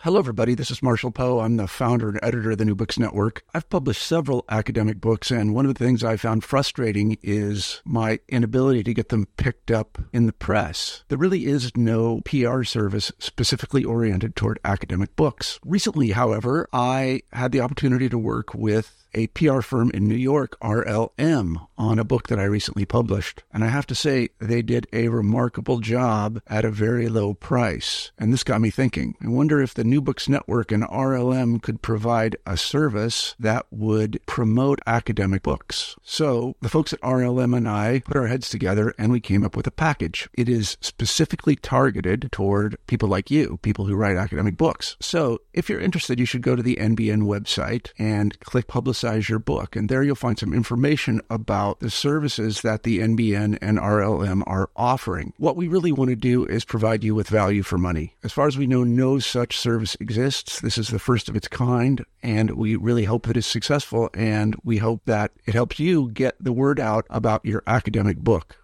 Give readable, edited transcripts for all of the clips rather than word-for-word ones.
Hello, everybody. This is Marshall Poe. I'm the founder and editor of the New Books Network. I've published several academic books, and one of the things I found frustrating is my inability to get them picked up in the press. There really is no PR service specifically oriented toward academic books. Recently, however, I had the opportunity to work with a PR firm in New York, RLM, on a book that I recently published. And I have to say, they did a remarkable job at a very low price. And this got me thinking. I wonder if the New Books Network and RLM could provide a service that would promote academic books. So the folks at RLM and I put our heads together and we came up with a package. It is specifically targeted toward people like you, people who write academic books. So if you're interested, you should go to the NBN website and click Publicize Your Book. And there you'll find some information about the services that the NBN and RLM are offering. What we really want to do is provide you with value for money. As far as we know, no such service exists. This is the first of its kind, and we really hope that it's successful, and we hope that it helps you get the word out about your academic book.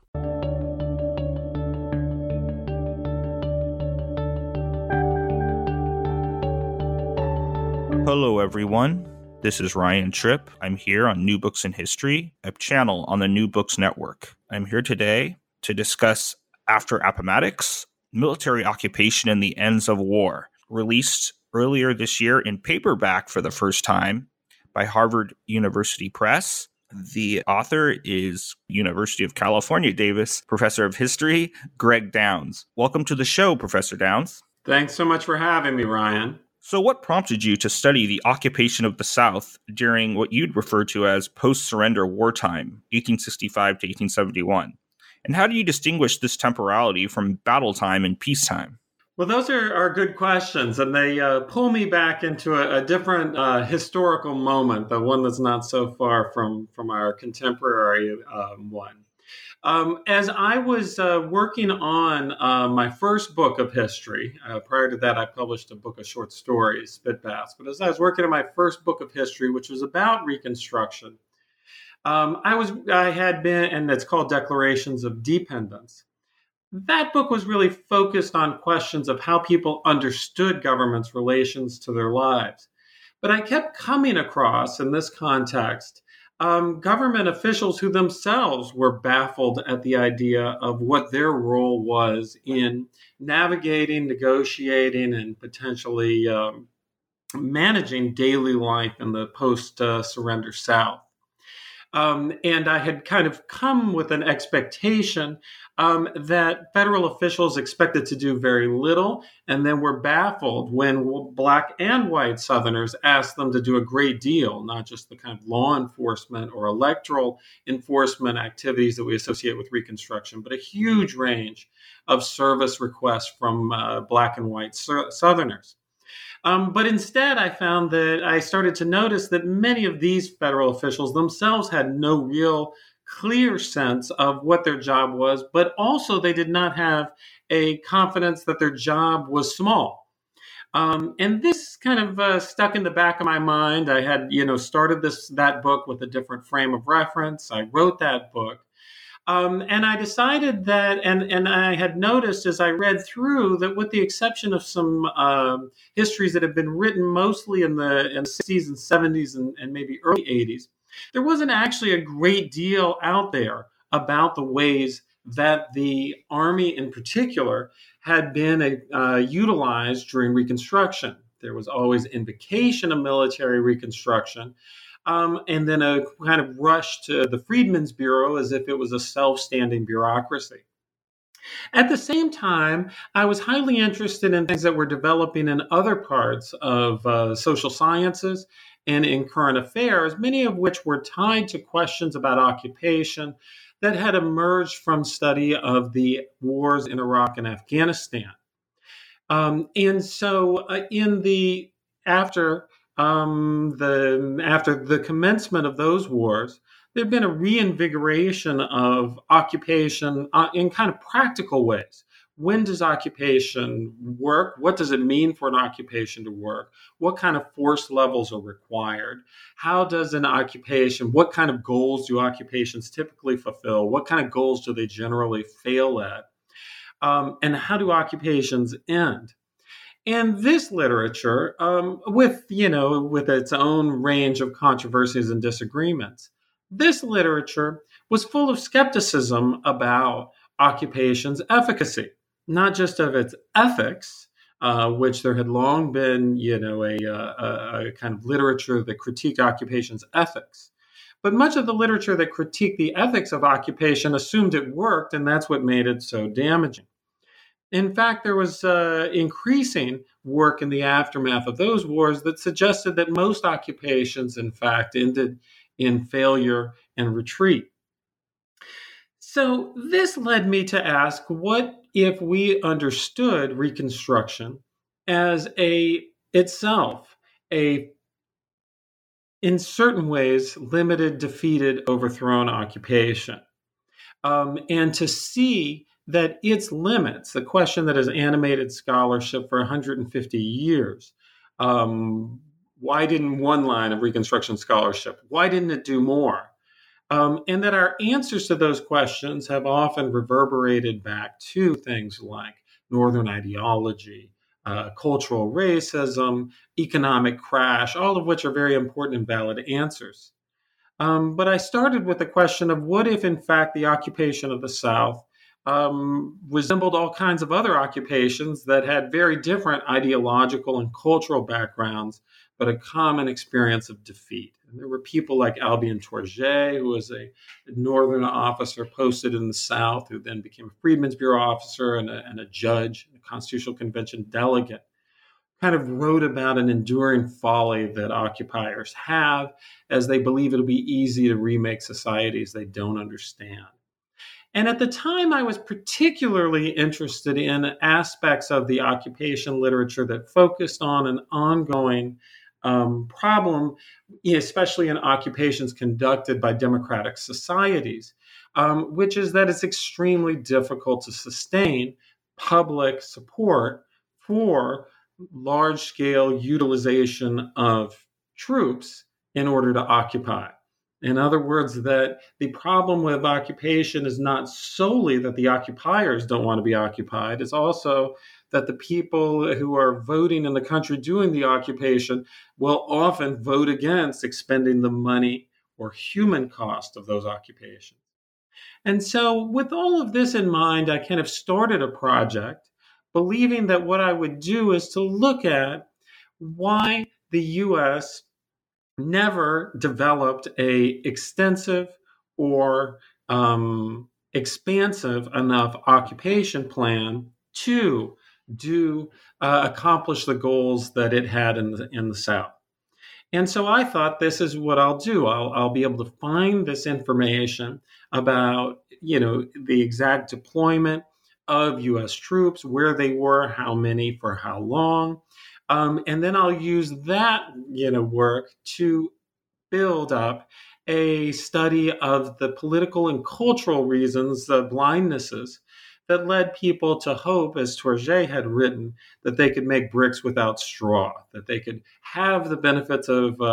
Hello, everyone. This is Ryan Tripp. I'm here on New Books in History, a channel on the New Books Network. I'm here today to discuss After Appomattox, Military Occupation and the Ends of War, released earlier this year in paperback for the first time by Harvard University Press. The author is University of California, Davis Professor of History, Greg Downs. Welcome to the show, Professor Downs. Thanks so much for having me, Ryan. So what prompted you to study the occupation of the South during what you'd refer to as post-surrender wartime, 1865 to 1871? And how do you distinguish this temporality from battle time and peacetime? Well, those are good questions, and they pull me back into a different historical moment, the one that's not so far from our contemporary one. As I was working on my first book of history, prior to that I published a book of short stories, Spit Baths, but as I was working on my first book of history, which was about Reconstruction, I had been, and it's called Declarations of Dependence. That book was really focused on questions of how people understood government's relations to their lives. But I kept coming across, in this context, government officials who themselves were baffled at the idea of what their role was in navigating, negotiating, and potentially managing daily life in the post-surrender South. And I had kind of come with an expectation that federal officials expected to do very little, and then were baffled when Black and white Southerners asked them to do a great deal, not just the kind of law enforcement or electoral enforcement activities that we associate with Reconstruction, but a huge range of service requests from Black and white Southerners. But instead, I found that I started to notice that many of these federal officials themselves had no real clear sense of what their job was, but also they did not have a confidence that their job was small. And this kind of stuck in the back of my mind. I had, started that book with a different frame of reference. I wrote that book. And I decided that, and I had noticed as I read through that, with the exception of some histories that have been written mostly in the 60s and 70s and maybe early 80s, there wasn't actually a great deal out there about the ways that the Army in particular had been utilized during Reconstruction. There was always invocation of military Reconstruction, and then a kind of rush to the Freedmen's Bureau as if it was a self-standing bureaucracy. At the same time, I was highly interested in things that were developing in other parts of social sciences and in current affairs, many of which were tied to questions about occupation that had emerged from study of the wars in Iraq and Afghanistan. And so after the commencement of those wars, there had been a reinvigoration of occupation in kind of practical ways. When does occupation work? What does it mean for an occupation to work? What kind of force levels are required? How does an occupation, what kind of goals do occupations typically fulfill? What kind of goals do they generally fail at? And how do occupations end? And this literature, with its own range of controversies and disagreements, this literature was full of skepticism about occupation's efficacy, not just of its ethics, which there had long been, a kind of literature that critiqued occupation's ethics. But much of the literature that critiqued the ethics of occupation assumed it worked, and that's what made it so damaging. In fact, there was increasing work in the aftermath of those wars that suggested that most occupations, in fact, ended in failure and retreat. So this led me to ask, what if we understood Reconstruction as itself a, in certain ways, limited, defeated, overthrown occupation? And to see that its limits, the question that has animated scholarship for 150 years, why didn't one line of Reconstruction scholarship, why didn't it do more? And that our answers to those questions have often reverberated back to things like Northern ideology, cultural racism, economic crash, all of which are very important and valid answers. But I started with the question of what if, in fact, the occupation of the South resembled all kinds of other occupations that had very different ideological and cultural backgrounds, but a common experience of defeat. And there were people like Albion Tourget, who was a Northern officer posted in the South, who then became a Freedmen's Bureau officer and a judge, a Constitutional Convention delegate, kind of wrote about an enduring folly that occupiers have as they believe it'll be easy to remake societies they don't understand. And at the time, I was particularly interested in aspects of the occupation literature that focused on an ongoing problem, especially in occupations conducted by democratic societies, which is that it's extremely difficult to sustain public support for large-scale utilization of troops in order to occupy. In other words, that the problem with occupation is not solely that the occupiers don't want to be occupied, it's also that the people who are voting in the country doing the occupation will often vote against expending the money or human cost of those occupations. And so, with all of this in mind, I kind of started a project believing that what I would do is to look at why the U.S. never developed a extensive or expansive enough occupation plan to accomplish the goals that it had in the South. And so I thought, this is what I'll do. I'll be able to find this information about, the exact deployment of U.S. troops, where they were, how many, for how long. And then I'll use that, work to build up a study of the political and cultural reasons, the blindnesses that led people to hope, as Tourget had written, that they could make bricks without straw, that they could have the benefits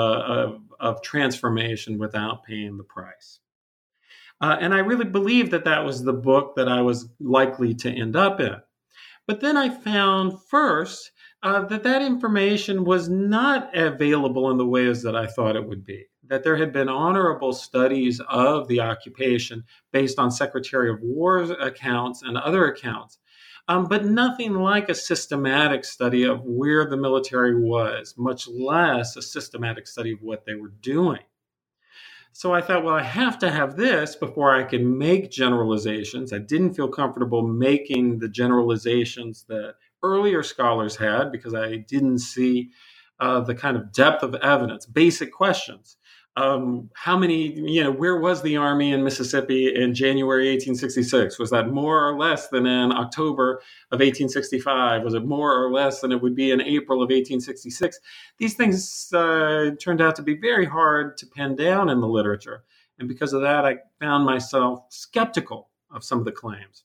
of transformation without paying the price. And I really believed that was the book that I was likely to end up in. But then I found first that information was not available in the ways that I thought it would be, that there had been honorable studies of the occupation based on Secretary of War's accounts and other accounts, but nothing like a systematic study of where the military was, much less a systematic study of what they were doing. So I thought, well, I have to have this before I can make generalizations. I didn't feel comfortable making the generalizations that earlier scholars had because I didn't see the kind of depth of evidence, basic questions. How many, where was the Army in Mississippi in January 1866? Was that more or less than in October of 1865? Was it more or less than it would be in April of 1866? These things turned out to be very hard to pin down in the literature. And because of that, I found myself skeptical of some of the claims.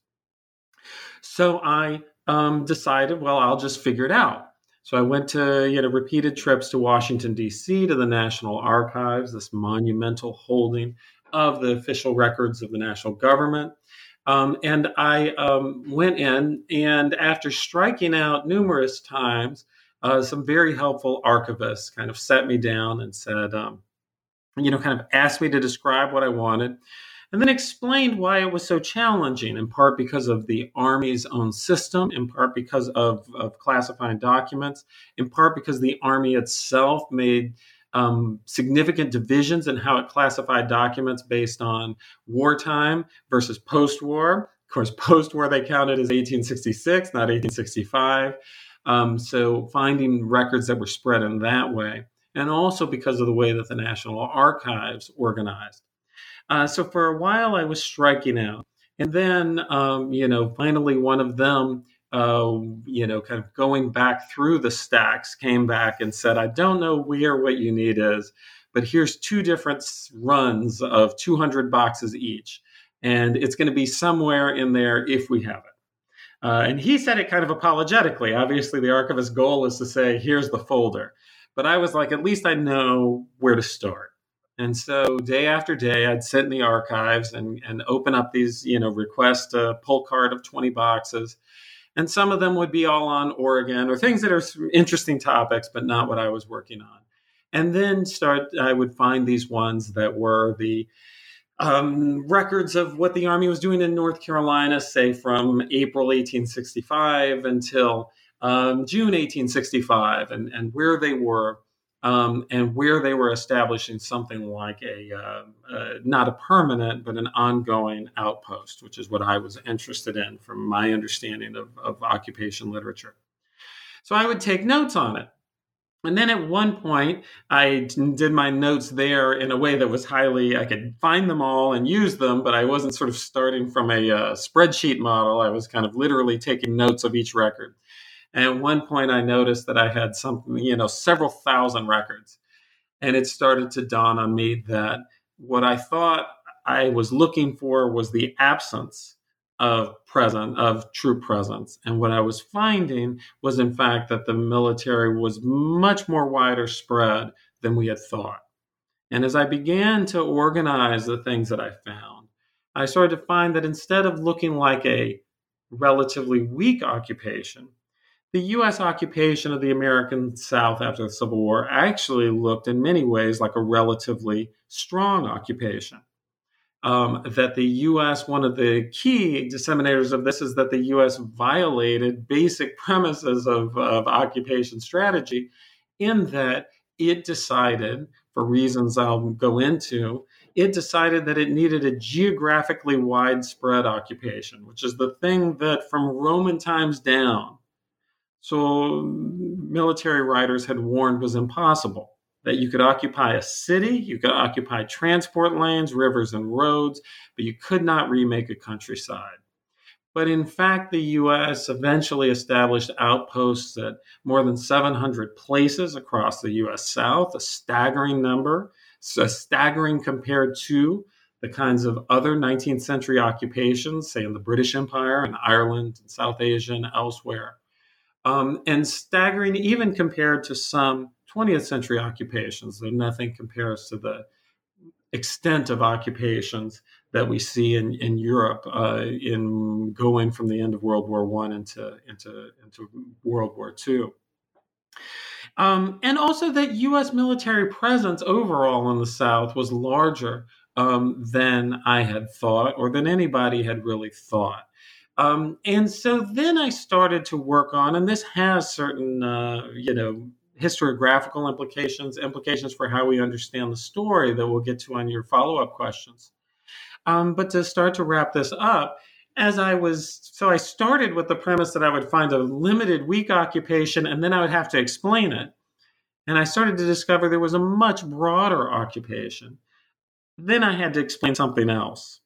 So I decided, well, I'll just figure it out. So I went to repeated trips to Washington, D.C., to the National Archives, this monumental holding of the official records of the national government. And I went in, and after striking out numerous times, some very helpful archivists kind of sat me down and said, kind of asked me to describe what I wanted, and then explained why it was so challenging, in part because of the Army's own system, in part because of classifying documents, in part because the Army itself made significant divisions in how it classified documents based on wartime versus post-war. Of course, post-war they counted as 1866, not 1865. So finding records that were spread in that way, and also because of the way that the National Archives organized. So for a while, I was striking out. And then, finally one of them, kind of going back through the stacks, came back and said, I don't know where what you need is, but here's two different runs of 200 boxes each. And it's going to be somewhere in there if we have it. And he said it kind of apologetically. Obviously, the archivist's goal is to say, here's the folder. But I was like, at least I know where to start. And so day after day, I'd sit in the archives and open up these, request a pull cart of 20 boxes. And some of them would be all on Oregon or things that are some interesting topics, but not what I was working on. And then I would find these ones that were the records of what the Army was doing in North Carolina, say from April 1865 until June 1865, and where they were. And where they were establishing something like not a permanent, but an ongoing outpost, which is what I was interested in from my understanding of occupation literature. So I would take notes on it. And then at one point, I did my notes there in a way that was I could find them all and use them, but I wasn't sort of starting from a spreadsheet model. I was kind of literally taking notes of each record. And at one point, I noticed that I had several thousand records. And it started to dawn on me that what I thought I was looking for was the absence of true presence. And what I was finding was, in fact, that the military was much more wider spread than we had thought. And as I began to organize the things that I found, I started to find that instead of looking like a relatively weak occupation, the U.S. occupation of the American South after the Civil War actually looked in many ways like a relatively strong occupation. That the U.S., one of the key disseminators of this is that the U.S. violated basic premises of occupation strategy in that it decided, for reasons I'll go into, it decided that it needed a geographically widespread occupation, which is the thing that from Roman times down, so military writers had warned was impossible, that you could occupy a city, you could occupy transport lanes, rivers, and roads, but you could not remake a countryside. But in fact, the U.S. eventually established outposts at more than 700 places across the U.S. South, a staggering number, staggering compared to the kinds of other 19th century occupations, say in the British Empire and Ireland and South Asia and elsewhere. And staggering even compared to some 20th century occupations, though nothing compares to the extent of occupations that we see in Europe in going from the end of World War I into World War II. And also that U.S. military presence overall in the South was larger than I had thought or than anybody had really thought. And so then I started to work on, and this has certain, historiographical implications for how we understand the story that we'll get to on your follow-up questions. But to start to wrap this up, I started with the premise that I would find a limited weak occupation, and then I would have to explain it. And I started to discover there was a much broader occupation. Then I had to explain something else.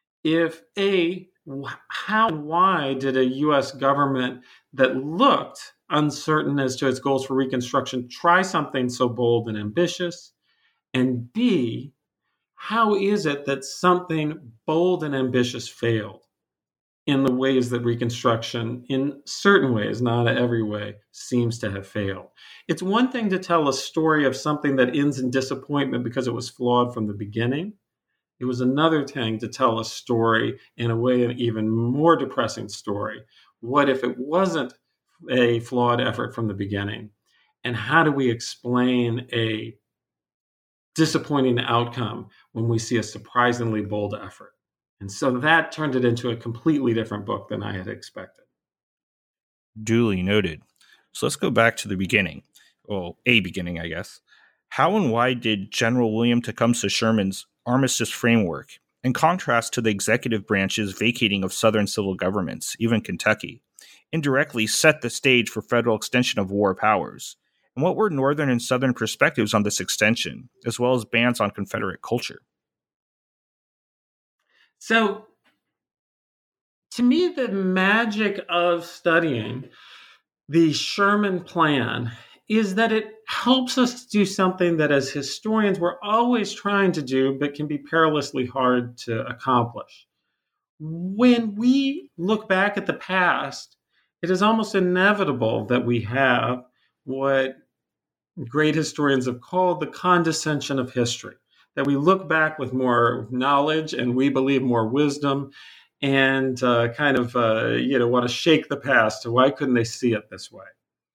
Why did a U.S. government that looked uncertain as to its goals for Reconstruction try something so bold and ambitious? And B, how is it that something bold and ambitious failed in the ways that Reconstruction, in certain ways, not every way, seems to have failed? It's one thing to tell a story of something that ends in disappointment because it was flawed from the beginning. It was another thing to tell a story, in a way, an even more depressing story. What if it wasn't a flawed effort from the beginning? And how do we explain a disappointing outcome when we see a surprisingly bold effort? And so that turned it into a completely different book than I had expected. Duly noted. So let's go back to the beginning. Well, a beginning, I guess. How and why did General William Tecumseh Sherman's armistice framework, in contrast to the executive branch's vacating of Southern civil governments, even Kentucky, indirectly set the stage for federal extension of war powers? And what were Northern and Southern perspectives on this extension, as well as bans on Confederate culture? So, to me, the magic of studying the Sherman Plan is that it helps us do something that, as historians, we're always trying to do, but can be perilously hard to accomplish. When we look back at the past, it is almost inevitable that we have what great historians have called the condescension of history, that we look back with more knowledge and, we believe, more wisdom, and want to shake the past. So why couldn't they see it this way?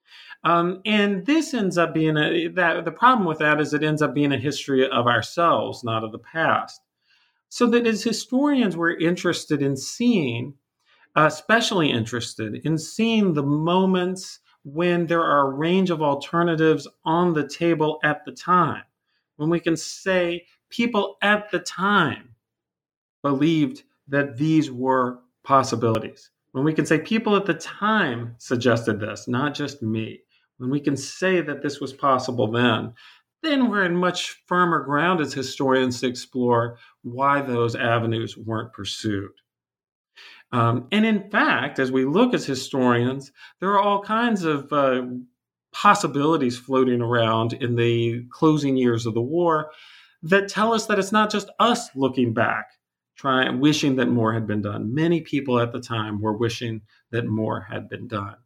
And this ends up being the problem with that is it ends up being a history of ourselves, not of the past. So that as historians, we're interested in seeing, especially interested in seeing the moments when there are a range of alternatives on the table at the time, when we can say people at the time believed that these were possibilities, when we can say people at the time suggested this, not just me, when we can say that this was possible then we're in much firmer ground as historians to explore why those avenues weren't pursued. And in fact, as we look as historians, there are all kinds of possibilities floating around in the closing years of the war that tell us that it's not just us looking back, wishing that more had been done. Many people at the time were wishing that more had been done.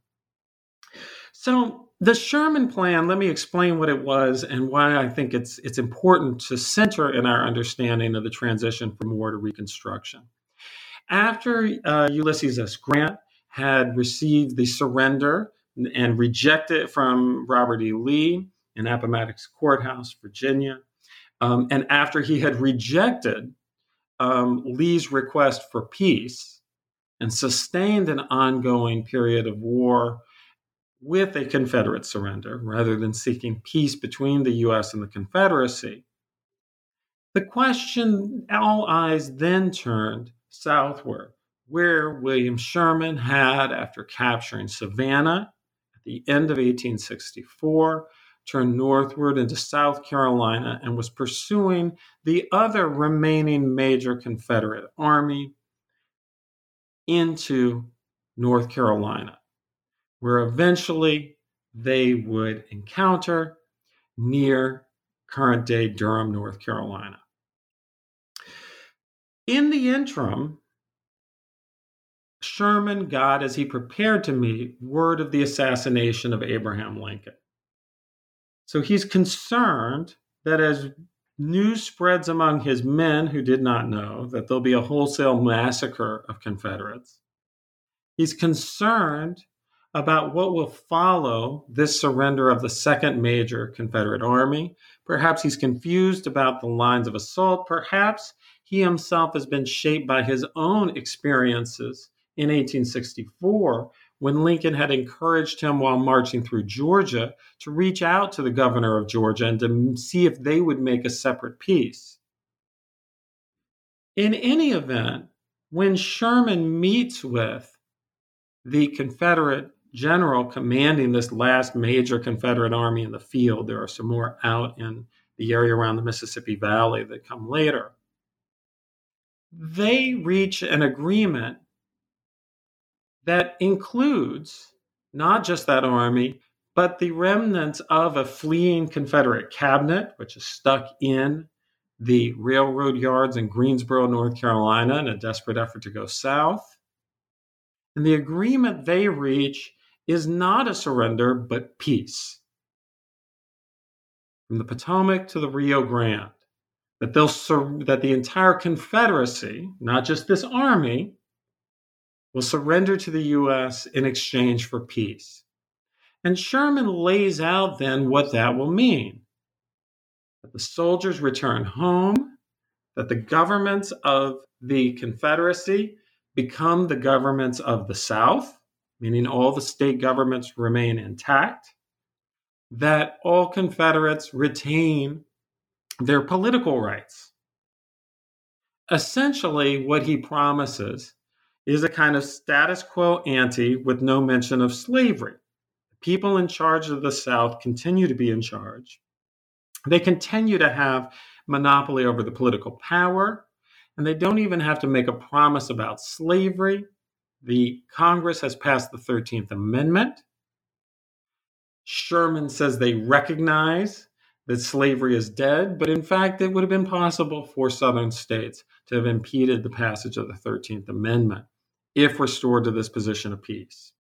So the Sherman Plan, let me explain what it was and why I think it's important to center in our understanding of the transition from war to Reconstruction. After Ulysses S. Grant had received the surrender and rejected it from Robert E. Lee in Appomattox Courthouse, Virginia, and after he had rejected Lee's request for peace and sustained an ongoing period of war with a Confederate surrender rather than seeking peace between the U.S. and the Confederacy, the question, all eyes then turned southward, where William Sherman had, after capturing Savannah at the end of 1864, turned northward into South Carolina and was pursuing the other remaining major Confederate army into North Carolina, where eventually they would encounter near current-day Durham, North Carolina. In the interim, Sherman got, as he prepared to meet, word of the assassination of Abraham Lincoln. So he's concerned that as news spreads among his men who did not know that there'll be a wholesale massacre of Confederates, he's concerned about what will follow this surrender of the second major Confederate army. Perhaps he's confused about the lines of assault. Perhaps he himself has been shaped by his own experiences in 1864, when Lincoln had encouraged him while marching through Georgia to reach out to the governor of Georgia and to see if they would make a separate peace. In any event, when Sherman meets with the Confederate general commanding this last major Confederate army in the field, there are some more out in the area around the Mississippi Valley that come later, they reach an agreement that includes not just that army, but the remnants of a fleeing Confederate cabinet, which is stuck in the railroad yards in Greensboro, North Carolina, in a desperate effort to go south. And the agreement they reach is not a surrender, but peace. From the Potomac to the Rio Grande, that that the entire Confederacy, not just this army, will surrender to the U.S. in exchange for peace. And Sherman lays out then what that will mean. That the soldiers return home, that the governments of the Confederacy become the governments of the South, meaning all the state governments remain intact, that all Confederates retain their political rights. Essentially, what he promises is a kind of status quo ante with no mention of slavery. People in charge of the South continue to be in charge. They continue to have monopoly over the political power, and they don't even have to make a promise about slavery. The Congress has passed the 13th Amendment. Sherman says they recognize that slavery is dead, but in fact, it would have been possible for Southern states to have impeded the passage of the 13th Amendment if restored to this position of peace.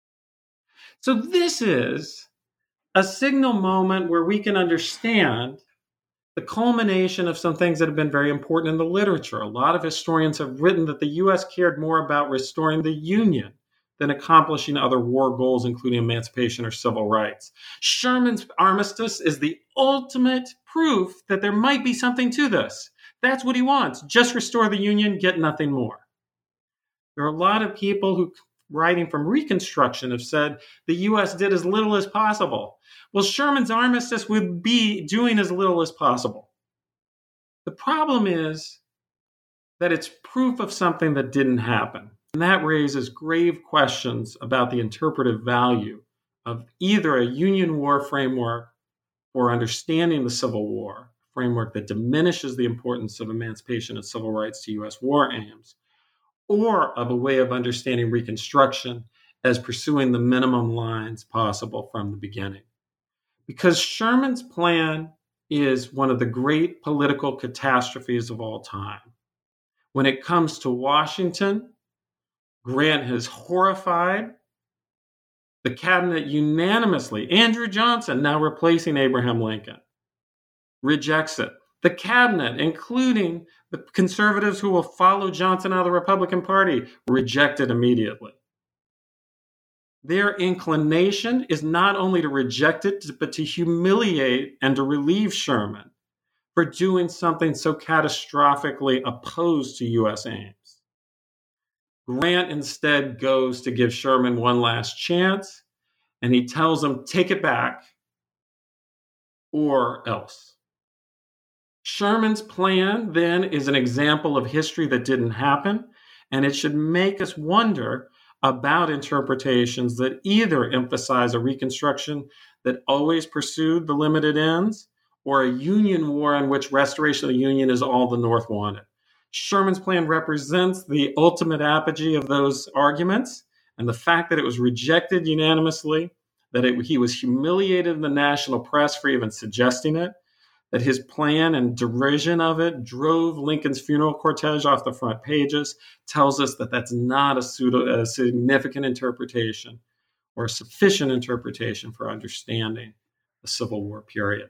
So this is a signal moment where we can understand the culmination of some things that have been very important in the literature. A lot of historians have written that the U.S. cared more about restoring the Union than accomplishing other war goals, including emancipation or civil rights. Sherman's armistice is the ultimate proof that there might be something to this. That's what he wants. Just restore the Union, get nothing more. There are a lot of people who, writing from Reconstruction, have said the U.S. did as little as possible. Well, Sherman's armistice would be doing as little as possible. The problem is that it's proof of something that didn't happen. And that raises grave questions about the interpretive value of either a Union war framework for understanding the Civil War, a framework that diminishes the importance of emancipation and civil rights to U.S. war aims, or of a way of understanding Reconstruction as pursuing the minimum lines possible from the beginning. Because Sherman's plan is one of the great political catastrophes of all time. When it comes to Washington, Grant is horrified. The cabinet unanimously, Andrew Johnson, now replacing Abraham Lincoln, rejects it. The cabinet, including the conservatives who will follow Johnson out of the Republican Party, reject it immediately. Their inclination is not only to reject it, but to humiliate and to relieve Sherman for doing something so catastrophically opposed to U.S. aims. Grant instead goes to give Sherman one last chance, and he tells him, take it back or else. Sherman's plan then is an example of history that didn't happen, and it should make us wonder about interpretations that either emphasize a Reconstruction that always pursued the limited ends, or a Union war in which restoration of the Union is all the North wanted. Sherman's plan represents the ultimate apogee of those arguments, and the fact that it was rejected unanimously, that he was humiliated in the national press for even suggesting it, that his plan and derision of it drove Lincoln's funeral cortege off the front pages, tells us that that's not a significant interpretation or a sufficient interpretation for understanding the Civil War period.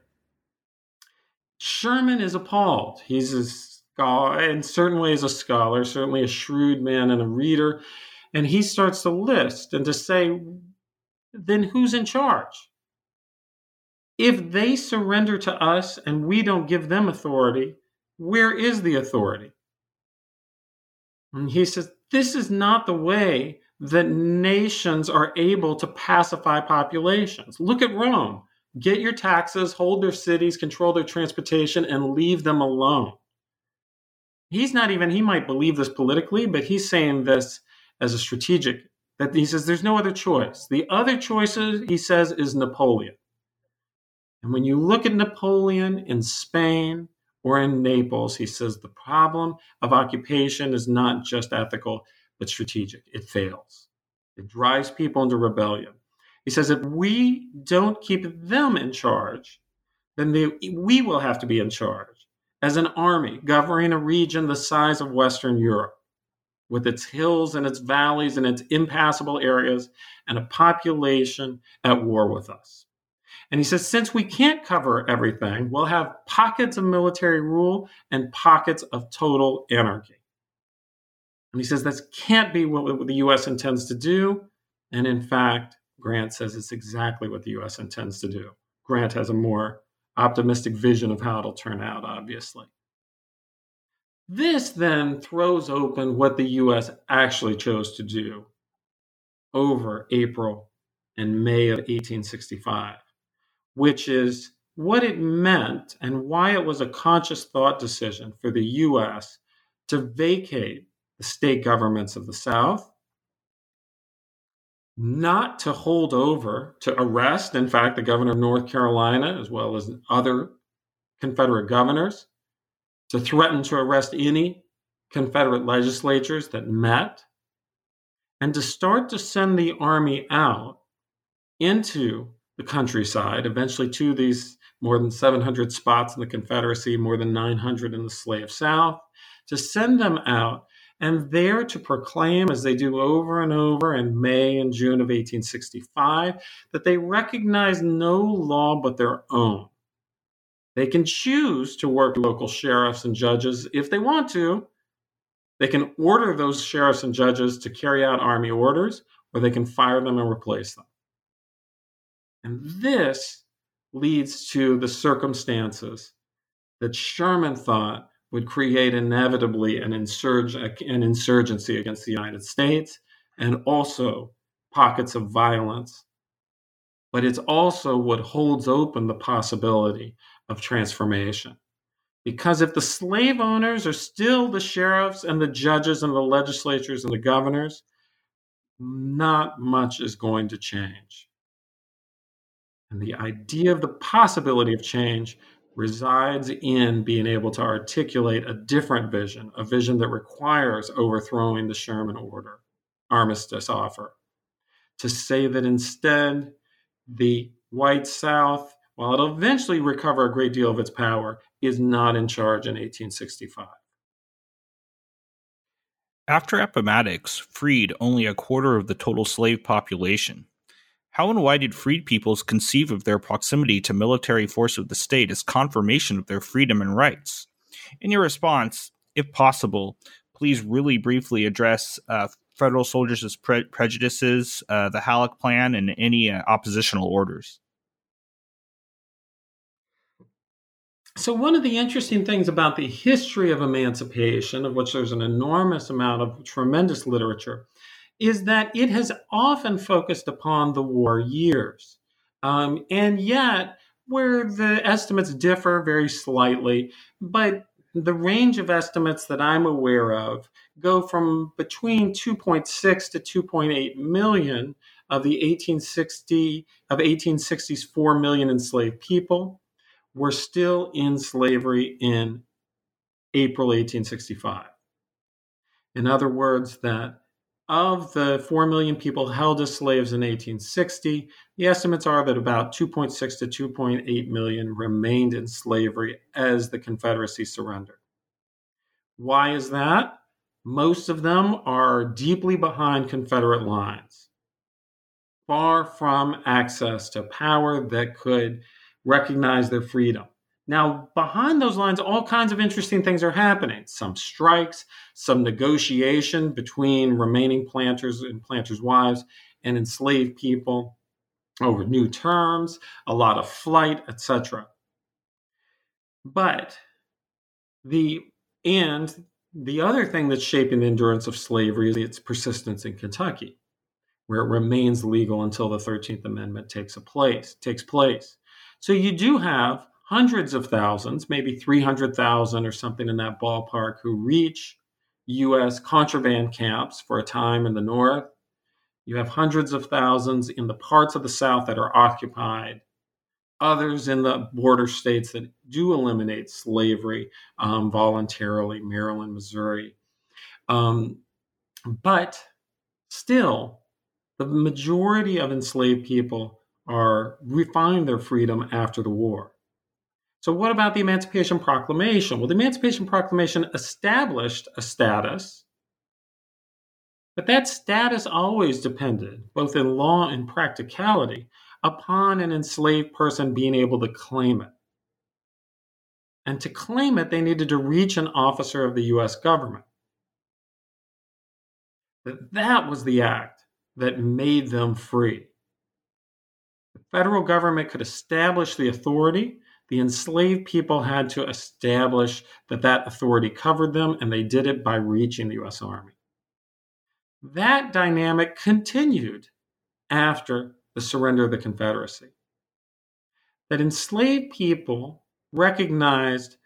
Sherman is appalled. He's a scholar, in certain ways a scholar, certainly a shrewd man and a reader, and he starts to list and to say, then who's in charge? If they surrender to us and we don't give them authority, where is the authority? And he says, this is not the way that nations are able to pacify populations. Look at Rome. Get your taxes, hold their cities, control their transportation, and leave them alone. He might believe this politically, but he's saying this as a strategic, that he says there's no other choice. The other choice, he says, is Napoleon. And when you look at Napoleon in Spain or in Naples, he says the problem of occupation is not just ethical, but strategic. It fails. It drives people into rebellion. He says if we don't keep them in charge, then we will have to be in charge as an army governing a region the size of Western Europe, with its hills and its valleys and its impassable areas and a population at war with us. And he says, since we can't cover everything, we'll have pockets of military rule and pockets of total anarchy. And he says that can't be what the U.S. intends to do. And in fact, Grant says it's exactly what the U.S. intends to do. Grant has a more optimistic vision of how it'll turn out, obviously. This then throws open what the U.S. actually chose to do over April and May of 1865, which is what it meant and why it was a conscious thought decision for the U.S. to vacate the state governments of the South, not to hold over, to arrest, in fact, the governor of North Carolina, as well as other Confederate governors, to threaten to arrest any Confederate legislatures that met, and to start to send the army out into the countryside, eventually to these more than 700 spots in the Confederacy, more than 900 in the slave South, to send them out and there to proclaim, as they do over and over in May and June of 1865, that they recognize no law but their own. They can choose to work local sheriffs and judges if they want to. They can order those sheriffs and judges to carry out army orders, or they can fire them and replace them. And this leads to the circumstances that Sherman thought would create inevitably an insurgency against the United States and also pockets of violence. But it's also what holds open the possibility of transformation. Because if the slave owners are still the sheriffs and the judges and the legislatures and the governors, not much is going to change. And the idea of the possibility of change resides in being able to articulate a different vision, a vision that requires overthrowing the Sherman Order, armistice offer, to say that instead the white South, while it'll eventually recover a great deal of its power, is not in charge in 1865. After Appomattox freed only a quarter of the total slave population, how and why did freed peoples conceive of their proximity to military force of the state as confirmation of their freedom and rights? In your response, if possible, please really briefly address federal soldiers' prejudices, the Halleck Plan, and any oppositional orders. So one of the interesting things about the history of emancipation, of which there's an enormous amount of tremendous literature, is that it has often focused upon the war years. And yet, where the estimates differ very slightly, but the range of estimates that I'm aware of go from between 2.6 to 2.8 million of the 1860's 4 million enslaved people were still in slavery in April 1865. In other words, that of the 4 million people held as slaves in 1860, the estimates are that about 2.6 to 2.8 million remained in slavery as the Confederacy surrendered. Why is that? Most of them are deeply behind Confederate lines, far from access to power that could recognize their freedom. Now, behind those lines, all kinds of interesting things are happening. Some strikes, some negotiation between remaining planters and planters' wives and enslaved people over new terms, a lot of flight, etc. But the other thing that's shaping the endurance of slavery is its persistence in Kentucky, where it remains legal until the 13th Amendment takes place. So you do have hundreds of thousands, maybe 300,000 or something in that ballpark, who reach U.S. contraband camps for a time in the North. You have hundreds of thousands in the parts of the South that are occupied, others in the border states that do eliminate slavery voluntarily, Maryland, Missouri. But still, the majority of enslaved people refined their freedom after the war. So what about the Emancipation Proclamation? Well, the Emancipation Proclamation established a status, but that status always depended, both in law and practicality, upon an enslaved person being able to claim it. And to claim it, they needed to reach an officer of the U.S. government. That was the act that made them free. The federal government could establish the authority. The enslaved people had to establish that that authority covered them, and they did it by reaching the U.S. Army. That dynamic continued after the surrender of the Confederacy. That enslaved people recognized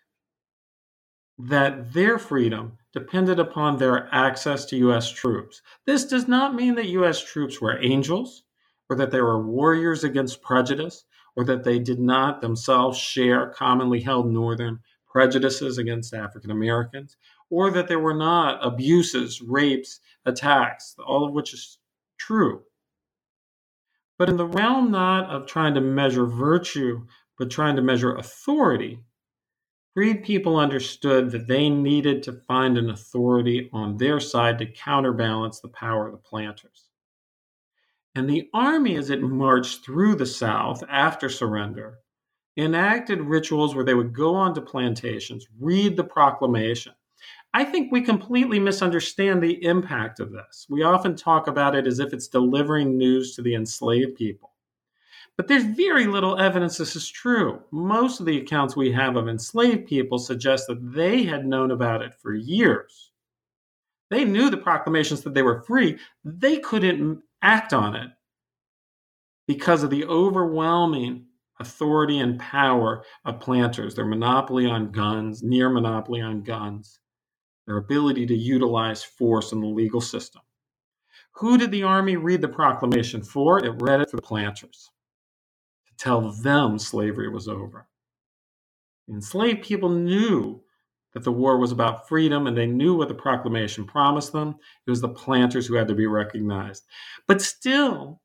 that their freedom depended upon their access to U.S. troops. This does not mean that U.S. troops were angels, or that they were warriors against prejudice, or that they did not themselves share commonly held Northern prejudices against African Americans, or that there were not abuses, rapes, attacks, all of which is true. But in the realm not of trying to measure virtue, but trying to measure authority, freed people understood that they needed to find an authority on their side to counterbalance the power of the planters. And the Army, as it marched through the South after surrender, enacted rituals where they would go onto plantations, read the proclamation. I think we completely misunderstand the impact of this. We often talk about it as if it's delivering news to the enslaved people. But there's very little evidence this is true. Most of the accounts we have of enslaved people suggest that they had known about it for years. They knew the proclamations that they were free. They couldn't act on it because of the overwhelming authority and power of planters, their monopoly on guns, near monopoly on guns, their ability to utilize force in the legal system. Who did the Army read the proclamation for? It read it for the planters, to tell them slavery was over. The enslaved people knew that the war was about freedom, and they knew what the proclamation promised them. It was the planters who had to be recognized. But still,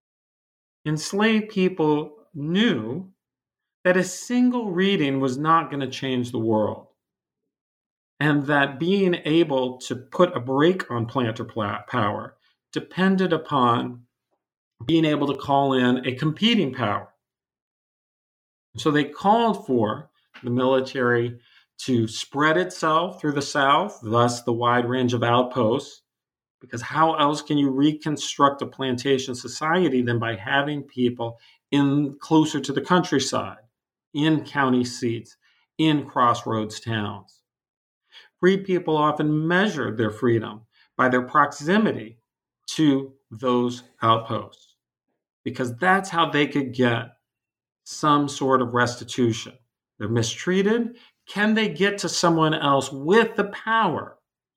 enslaved people knew that a single reading was not going to change the world, and that being able to put a brake on planter power depended upon being able to call in a competing power. So they called for the military to spread itself through the South, thus the wide range of outposts, because how else can you reconstruct a plantation society than by having people in closer to the countryside, in county seats, in crossroads towns? Freed people often measured their freedom by their proximity to those outposts, because that's how they could get some sort of restitution. They're mistreated. Can they get to someone else with the power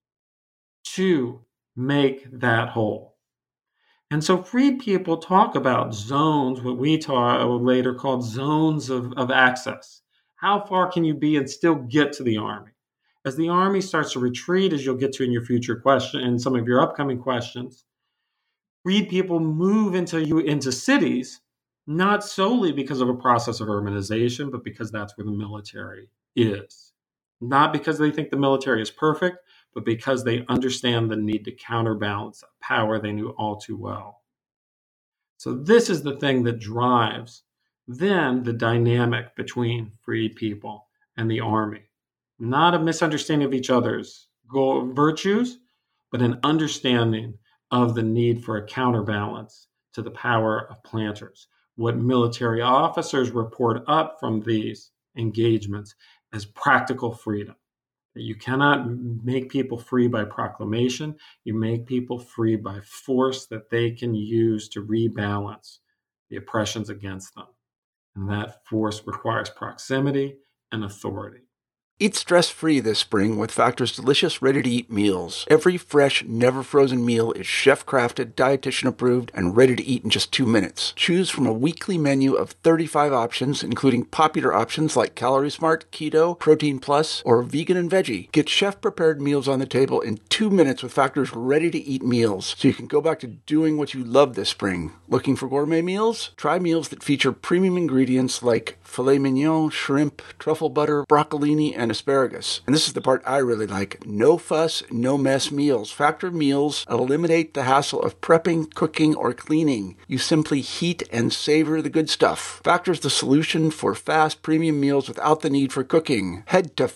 to make that whole? And so freed people talk about zones, what we later called zones of access. How far can you be and still get to the Army? As the Army starts to retreat, as you'll get to in your future question and some of your upcoming questions, freed people move into cities, not solely because of a process of urbanization, but because that's where the military is. Not because they think the military is perfect, but because they understand the need to counterbalance a power they knew all too well. So this is the thing that drives then the dynamic between freed people and the Army. Not a misunderstanding of each other's virtues, but an understanding of the need for a counterbalance to the power of planters. What military officers report up from these engagements as practical freedom. That you cannot make people free by proclamation. You make people free by force that they can use to rebalance the oppressions against them. And that force requires proximity and authority. Eat stress-free this spring with Factor's delicious, ready-to-eat meals. Every fresh, never-frozen meal is chef-crafted, dietitian-approved, and ready to eat in just 2 minutes. Choose from a weekly menu of 35 options, including popular options like Calorie Smart, Keto, Protein Plus, or Vegan and Veggie. Get chef-prepared meals on the table in 2 minutes with Factor's ready-to-eat meals, so you can go back to doing what you love this spring. Looking for gourmet meals? Try meals that feature premium ingredients like filet mignon, shrimp, truffle butter, broccolini, and asparagus. And this is the part I really like. No fuss, no mess meals. Factor meals eliminate the hassle of prepping, cooking, or cleaning. You simply heat and savor the good stuff. Factor's the solution for fast premium meals without the need for cooking. Head to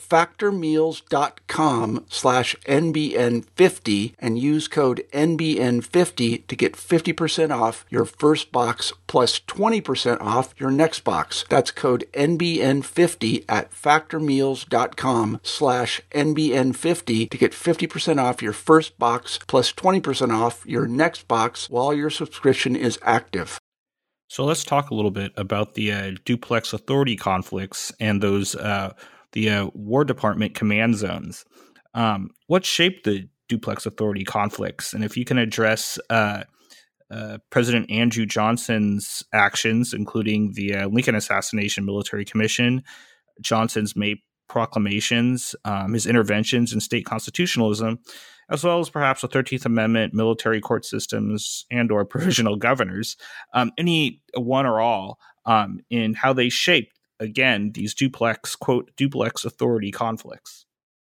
factormeals.com/NBN50 and use code NBN50 to get 50% off your first box plus 20% off your next box. That's code NBN50 at factormeals.com/NBN50 to get 50% off your first box plus 20% off your next box while your subscription is active. So let's talk a little bit about the duplex authority conflicts and those the War Department command zones. What shaped the duplex authority conflicts? And if you can address President Andrew Johnson's actions, including the Lincoln Assassination Military Commission, Johnson's May proclamations, his interventions in state constitutionalism, as well as perhaps the 13th Amendment, military court systems, and or provisional governors, any one or all, in how they shaped, again, these quote, duplex authority conflicts.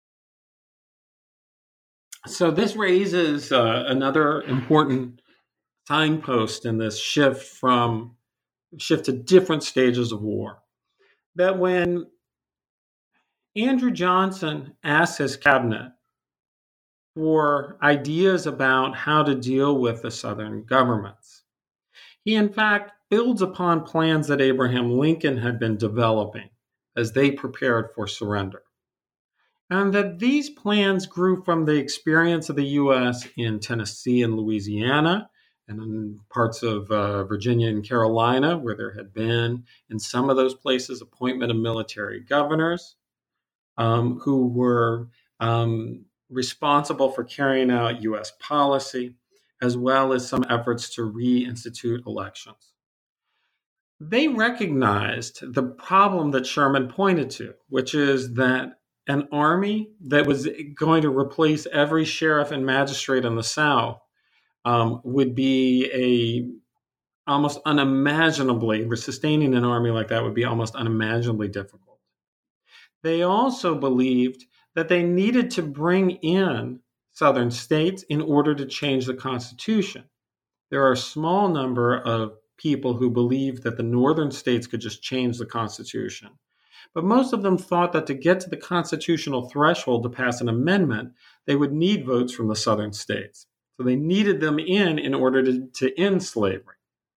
So this raises another important signpost in this shift to different stages of war. That when Andrew Johnson asked his cabinet for ideas about how to deal with the Southern governments, he in fact builds upon plans that Abraham Lincoln had been developing as they prepared for surrender. And that these plans grew from the experience of the U.S. in Tennessee and Louisiana, and in parts of Virginia and Carolina, where there had been, in some of those places, appointment of military governors who were responsible for carrying out U.S. policy, as well as some efforts to reinstitute elections. They recognized the problem that Sherman pointed to, which is that an army that was going to replace every sheriff and magistrate in the South would be almost unimaginably, sustaining an army like that would be almost unimaginably difficult. They also believed that they needed to bring in Southern states in order to change the Constitution. There are a small number of people who believed that the Northern states could just change the Constitution. But most of them thought that to get to the constitutional threshold to pass an amendment, they would need votes from the Southern states. So they needed them in order to end slavery.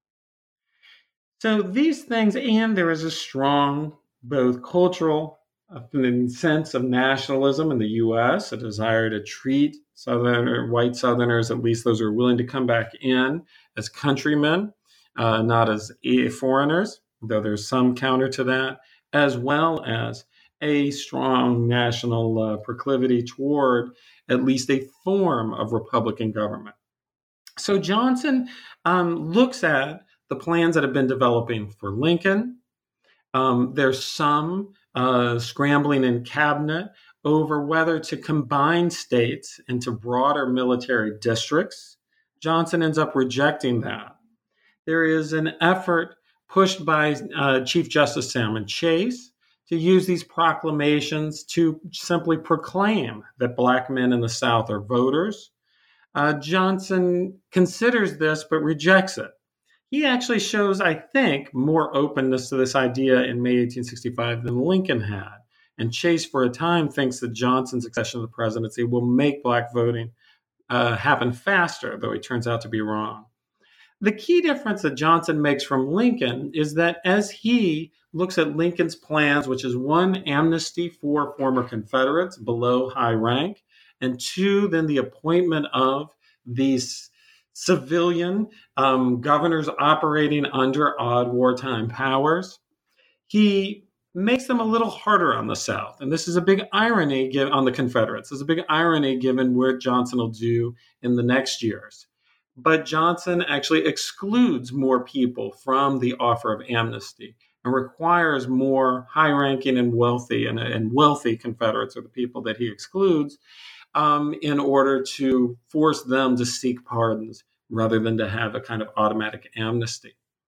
So these things, and there is a strong both cultural sense of nationalism in the U.S., a desire to treat white Southerners, at least those who are willing to come back in, as countrymen, not as foreigners, though there's some counter to that, as well as a strong national proclivity toward at least a form of Republican government. So Johnson looks at the plans that have been developing for Lincoln. There's some scrambling in cabinet over whether to combine states into broader military districts. Johnson ends up rejecting that. There is an effort pushed by Chief Justice Salmon Chase to use these proclamations to simply proclaim that Black men in the South are voters. Johnson considers this but rejects it. He actually shows, I think, more openness to this idea in May 1865 than Lincoln had. And Chase, for a time, thinks that Johnson's accession to the presidency will make Black voting happen faster, though he turns out to be wrong. The key difference that Johnson makes from Lincoln is that as he looks at Lincoln's plans, which is one, amnesty for former Confederates below high rank, and two, then the appointment of these civilian governors operating under odd wartime powers, he makes them a little harder on the South. And this is a big irony on the Confederates. This is a big irony given what Johnson will do in the next years. But Johnson actually excludes more people from the offer of amnesty and requires more high-ranking and wealthy Confederates, or the people that he excludes, in order to force them to seek pardons rather than to have a kind of automatic amnesty.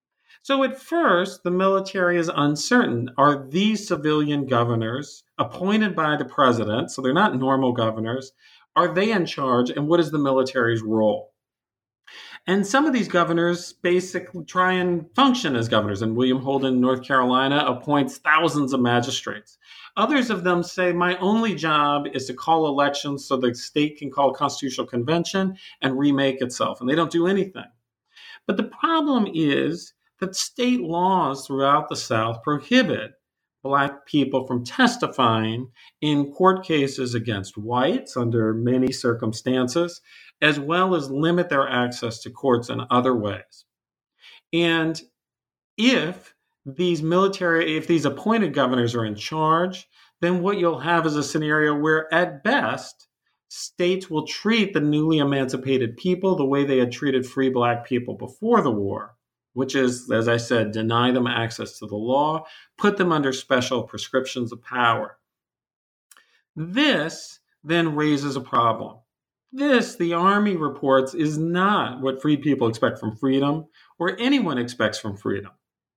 So at first, the military is uncertain. Are these civilian governors appointed by the president, so they're not normal governors, are they in charge, and what is the military's role? And some of these governors basically try and function as governors. And William Holden, North Carolina, appoints thousands of magistrates. Others of them say, my only job is to call elections so the state can call a constitutional convention and remake itself. And they don't do anything. But the problem is that state laws throughout the South prohibit Black people from testifying in court cases against whites under many circumstances, as well as limit their access to courts in other ways. And if these appointed governors are in charge, then what you'll have is a scenario where, at best, states will treat the newly emancipated people the way they had treated free Black people before the war, which is, as I said, deny them access to the law, put them under special prescriptions of power. This then raises a problem. This, the Army reports, is not what freed people expect from freedom or anyone expects from freedom.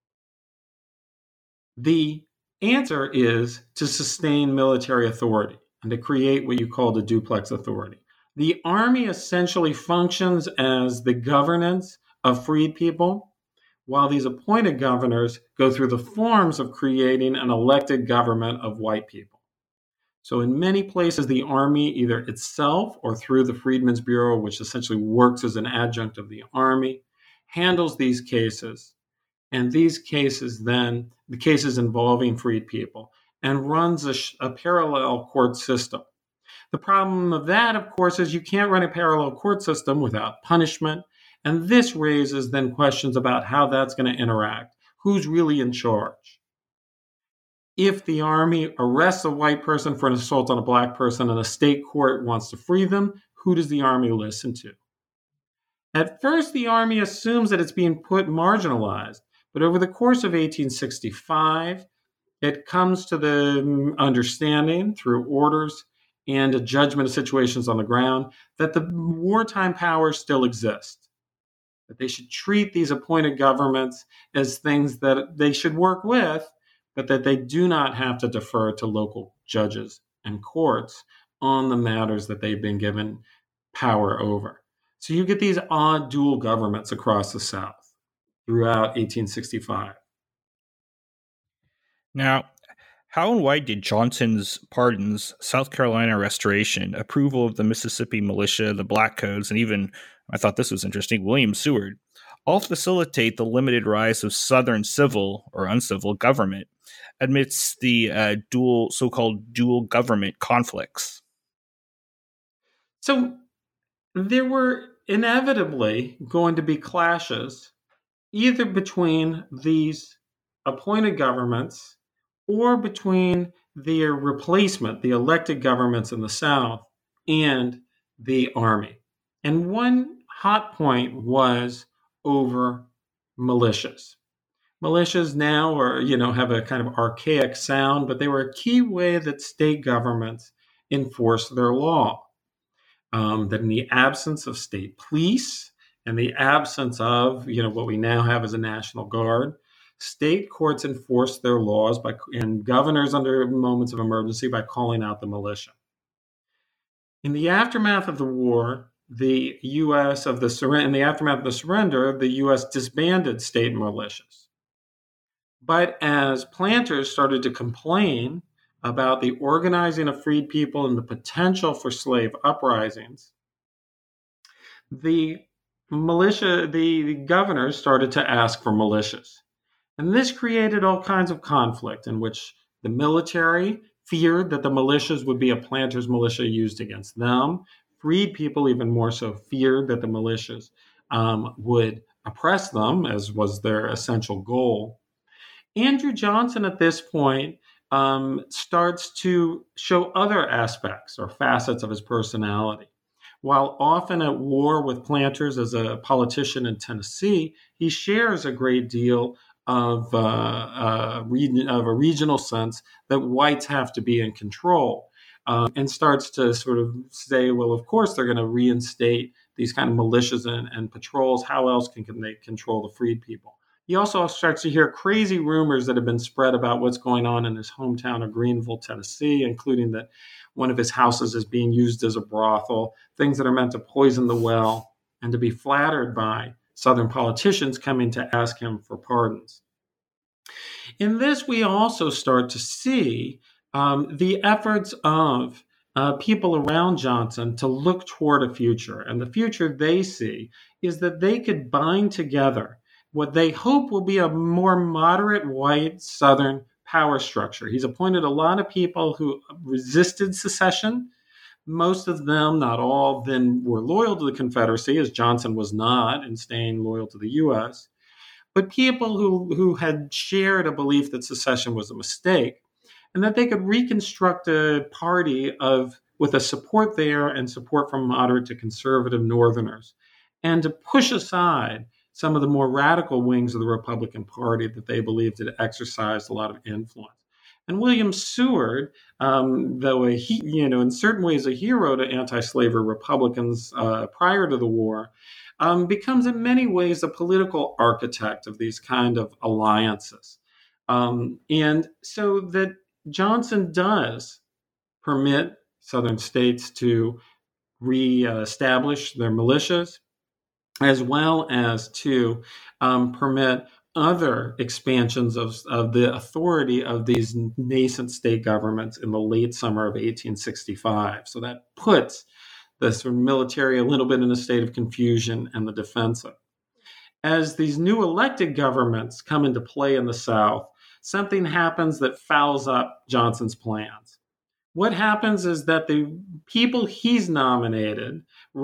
The answer is to sustain military authority and to create what you call the duplex authority. The Army essentially functions as the governance of freed people, while these appointed governors go through the forms of creating an elected government of white people. So in many places, the Army, either itself or through the Freedmen's Bureau, which essentially works as an adjunct of the Army, handles these cases. And these cases then, the cases involving freed people, and runs a parallel court system. The problem of that, of course, is you can't run a parallel court system without punishment. And this raises then questions about how that's going to interact. Who's really in charge? If the Army arrests a white person for an assault on a Black person and a state court wants to free them, who does the Army listen to? At first, the Army assumes that it's being put marginalized, but over the course of 1865, it comes to the understanding through orders and a judgment of situations on the ground that the wartime powers still exist, that they should treat these appointed governments as things that they should work with, but that they do not have to defer to local judges and courts on the matters that they've been given power over. So you get these odd dual governments across the South throughout 1865. Now, how and why did Johnson's pardons, South Carolina restoration, approval of the Mississippi militia, the Black Codes, and even, I thought this was interesting, William Seward, all facilitate the limited rise of Southern civil or uncivil government amidst the so-called dual government conflicts? So there were inevitably going to be clashes either between these appointed governments or between their replacement, the elected governments in the South, and the Army. And one hot point was over militias. Militias now have a kind of archaic sound, but they were a key way that state governments enforce their law. That in the absence of state police and the absence of, what we now have as a National Guard, state courts enforce their laws and governors under moments of emergency by calling out the militia. In the aftermath of the war, in the aftermath of the surrender, the U.S. disbanded state militias. But as planters started to complain about the organizing of freed people and the potential for slave uprisings, the governors started to ask for militias. And this created all kinds of conflict in which the military feared that the militias would be a planter's militia used against them. Freed people, even more so, feared that the militias would oppress them, as was their essential goal. Andrew Johnson, at this point, starts to show other aspects or facets of his personality. While often at war with planters as a politician in Tennessee, he shares a great deal of a regional sense that whites have to be in control, and starts to sort of say, well, of course they're going to reinstate these kind of militias and patrols. How else can they control the freed people? He also starts to hear crazy rumors that have been spread about what's going on in his hometown of Greenville, Tennessee, including that one of his houses is being used as a brothel, things that are meant to poison the well, and to be flattered by Southern politicians coming to ask him for pardons. In this, we also start to see the efforts of people around Johnson to look toward a future. And the future they see is that they could bind together what they hope will be a more moderate white Southern power structure. He's appointed a lot of people who resisted secession. Most of them, not all, then were loyal to the Confederacy, as Johnson was not, in staying loyal to the U.S., but people who had shared a belief that secession was a mistake and that they could reconstruct a party with a support there and support from moderate to conservative Northerners, and to push aside some of the more radical wings of the Republican Party that they believed had exercised a lot of influence. And William Seward, though in certain ways a hero to anti-slavery Republicans prior to the war, becomes in many ways a political architect of these kind of alliances. And so that Johnson does permit Southern states to reestablish their militias, as well as to permit other expansions of the authority of these nascent state governments in the late summer of 1865. So that puts the sort of military a little bit in a state of confusion and the defensive. As these new elected governments come into play in the South, something happens that fouls up Johnson's plans. What happens is that the people he's named,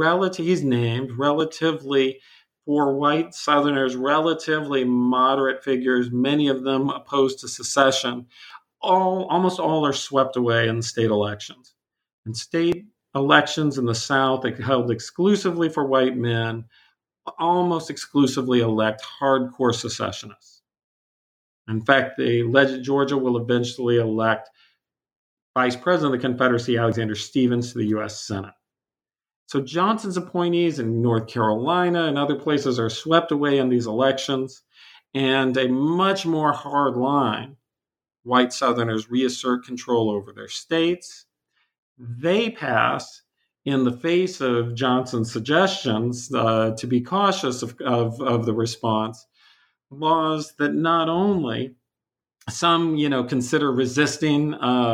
relatively for white Southerners, relatively moderate figures, many of them opposed to secession, almost all are swept away in state elections. And state elections in the South, held exclusively for white men, almost exclusively elect hardcore secessionists. In fact, Georgia will eventually elect Vice President of the Confederacy, Alexander Stephens, to the U.S. Senate. So Johnson's appointees in North Carolina and other places are swept away in these elections, and a much more hard-line white Southerners reassert control over their states. They pass, in the face of Johnson's suggestions to be cautious of the response, laws that not only some, consider resisting,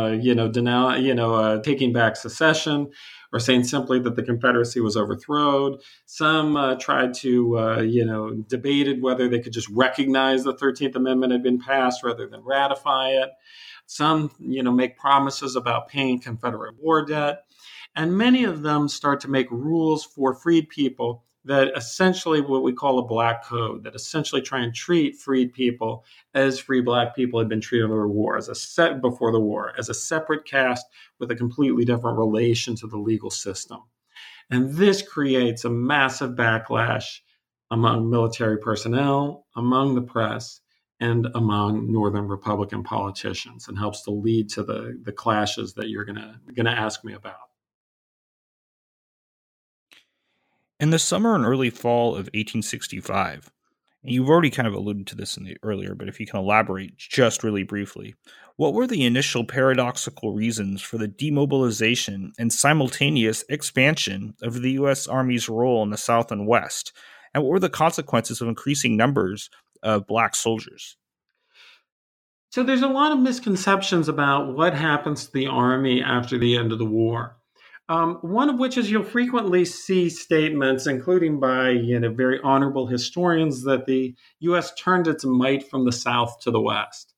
taking back secession, or saying simply that the Confederacy was overthrown. Some tried to, debated whether they could just recognize the 13th Amendment had been passed rather than ratify it. Some, make promises about paying Confederate war debt. And many of them start to make rules for freed people that essentially what we call a black code, that essentially try and treat freed people as free black people had been treated before the war, as a separate caste with a completely different relation to the legal system. And this creates a massive backlash among military personnel, among the press, and among Northern Republican politicians, and helps to lead to the clashes that you're gonna ask me about. In the summer and early fall of 1865, and you've already kind of alluded to this earlier, but if you can elaborate just really briefly, what were the initial paradoxical reasons for the demobilization and simultaneous expansion of the U.S. Army's role in the South and West? And what were the consequences of increasing numbers of black soldiers? So there's a lot of misconceptions about what happens to the Army after the end of the war. One of which is you'll frequently see statements, including by very honorable historians, that the U.S. turned its might from the South to the West.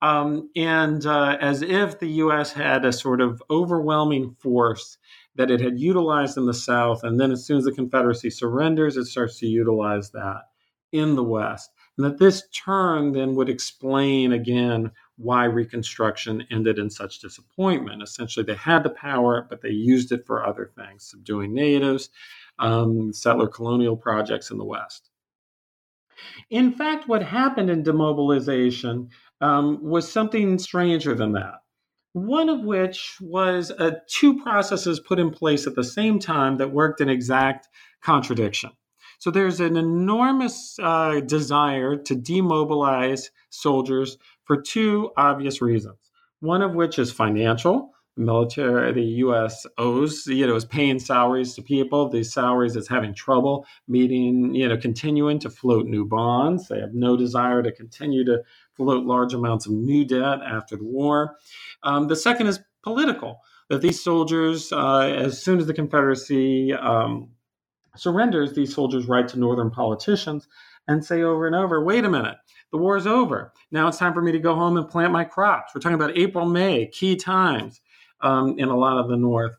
As if the U.S. had a sort of overwhelming force that it had utilized in the South, and then as soon as the Confederacy surrenders, it starts to utilize that in the West. And that this turn then would explain again why Reconstruction ended in such disappointment. Essentially, they had the power, but they used it for other things, subduing natives, settler colonial projects in the West. In fact, what happened in demobilization was something stranger than that. One of which was two processes put in place at the same time that worked in exact contradiction. So there's an enormous desire to demobilize soldiers for two obvious reasons. One of which is financial. The military, the U.S. owes, is paying salaries to people. These salaries is having trouble meeting, continuing to float new bonds. They have no desire to continue to float large amounts of new debt after the war. The second is political, that these soldiers, as soon as the Confederacy surrenders, these soldiers write to Northern politicians and say over and over, wait a minute, the war is over. Now it's time for me to go home and plant my crops. We're talking about April, May, key times in a lot of the North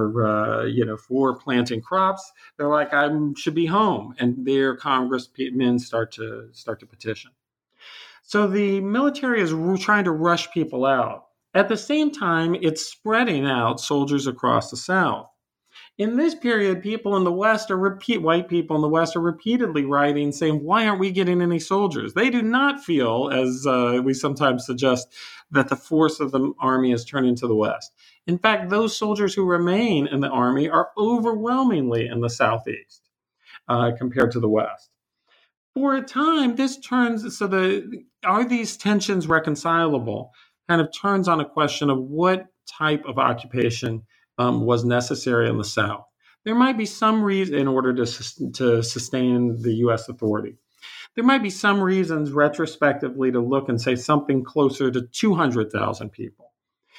for planting crops. They're like, I should be home. And their congressmen start to petition. So the military is trying to rush people out. At the same time, it's spreading out soldiers across the South. In this period, people in the West white people in the West are repeatedly writing saying, why aren't we getting any soldiers? They do not feel, as we sometimes suggest, that the force of the army is turning to the West. In fact, those soldiers who remain in the army are overwhelmingly in the Southeast compared to the West. For a time, this turns, are these tensions reconcilable? Kind of turns on a question of what type of occupation was necessary in the South. There might be some reason in order to sustain the U.S. authority. There might be some reasons retrospectively to look and say something closer to 200,000 people.